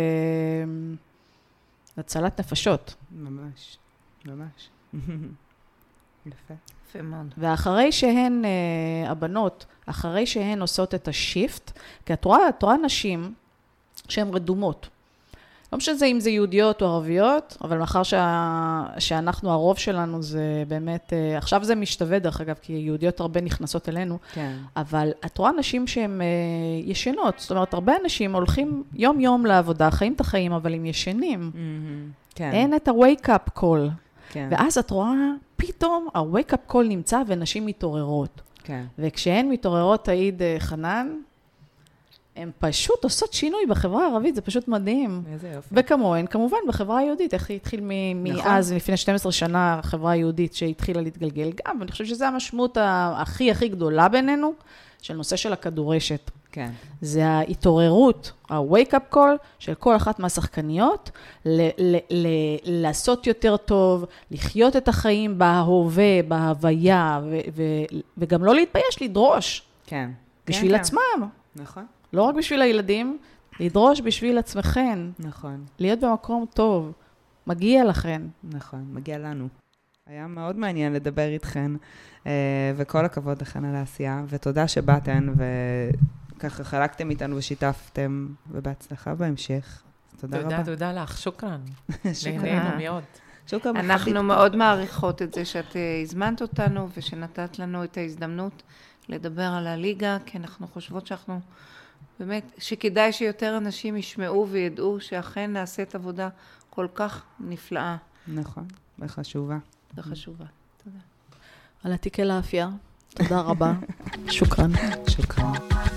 והצלת נפשות.
ממש, ממש. יפה. יפה מאוד.
ואחרי שהן, הבנות, אחרי שהן עושות את השיפט, כי את רואה, את רואה נשים שהן רדומות. לא משנה אם זה יהודיות או ערביות, אבל מאחר שה... שאנחנו, הרוב שלנו זה באמת, עכשיו זה משתווה דרך אגב, כי יהודיות הרבה נכנסות אלינו, כן. אבל את רואה אנשים שהם ישנות, זאת אומרת, הרבה אנשים הולכים יום יום לעבודה, חיים את החיים, אבל הם ישנים. Mm-hmm. כן. אין את ה-wake-up call. כן. ואז את רואה, פתאום ה-wake-up call נמצא ונשים מתעוררות. כן. וכשהן מתעוררות, תעיד חנן, הן פשוט עושות שינוי בחברה הערבית, זה פשוט מדהים.
איזה יופי.
וכמוהן, כמובן, בחברה היהודית, איך היא התחיל מאז, לפני שתים עשרה שנה, החברה היהודית שהתחילה להתגלגל גם, ואני חושבת שזו המשמעות הכי הכי גדולה בינינו, של נושא של הכדורשת.
כן.
זה ההתעוררות, ה-wake-up call של כל אחת מהשחקניות, ל- ל- ל- לעשות יותר טוב, לחיות את החיים בהווה, בהוויה, ו- ו- וגם לא להתבייש, לדרוש.
כן.
בשביל
כן,
עצמם.
כן. נכון.
לא רק בשביל הילדים, לדרוש בשביל עצמכן.
נכון.
להיות במקום טוב. מגיע לכן.
נכון, מגיע לנו. היה מאוד מעניין לדבר איתכן, וכל הכבוד לכן על העשייה, ותודה שבאתן, וככה חלקתם איתנו ושיתפתם, ובהצלחה בהמשך. תודה רבה.
תודה, תודה לך, שוקרן. נהנינו מאוד.
שוקרן.
אנחנו מאוד מעריכות את זה שאת הזמנת אותנו, ושנתת לנו את ההזדמנות לדבר על הליגה, כי אנחנו חושבות שאנחנו, באמת, שכדאי שיותר אנשים ישמעו וידעו שאכן נעשית עבודה כל כך נפלאה.
נכון, וחשובה.
וחשובה. תודה.
על התיקה לאפייה. תודה רבה. שוקרן.
שוקרן.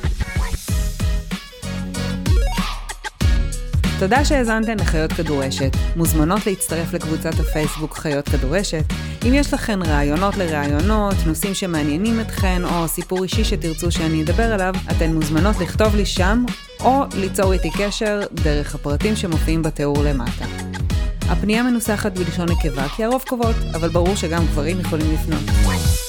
תודה שהאזנתן לחיות כדורשת. מוזמנות להצטרף לקבוצת הפייסבוק חיות כדורשת. אם יש לכן רעיונות לרעיונות, נושאים שמעניינים אתכן, או סיפור אישי שתרצו שאני אדבר עליו, אתן מוזמנות לכתוב לי שם, או ליצור איתי קשר דרך הפרטים שמופיעים בתיאור למטה. הפנייה מנוסחת בלשון נקבה, כי הרוב קובעות, אבל ברור שגם גברים יכולים לפנות.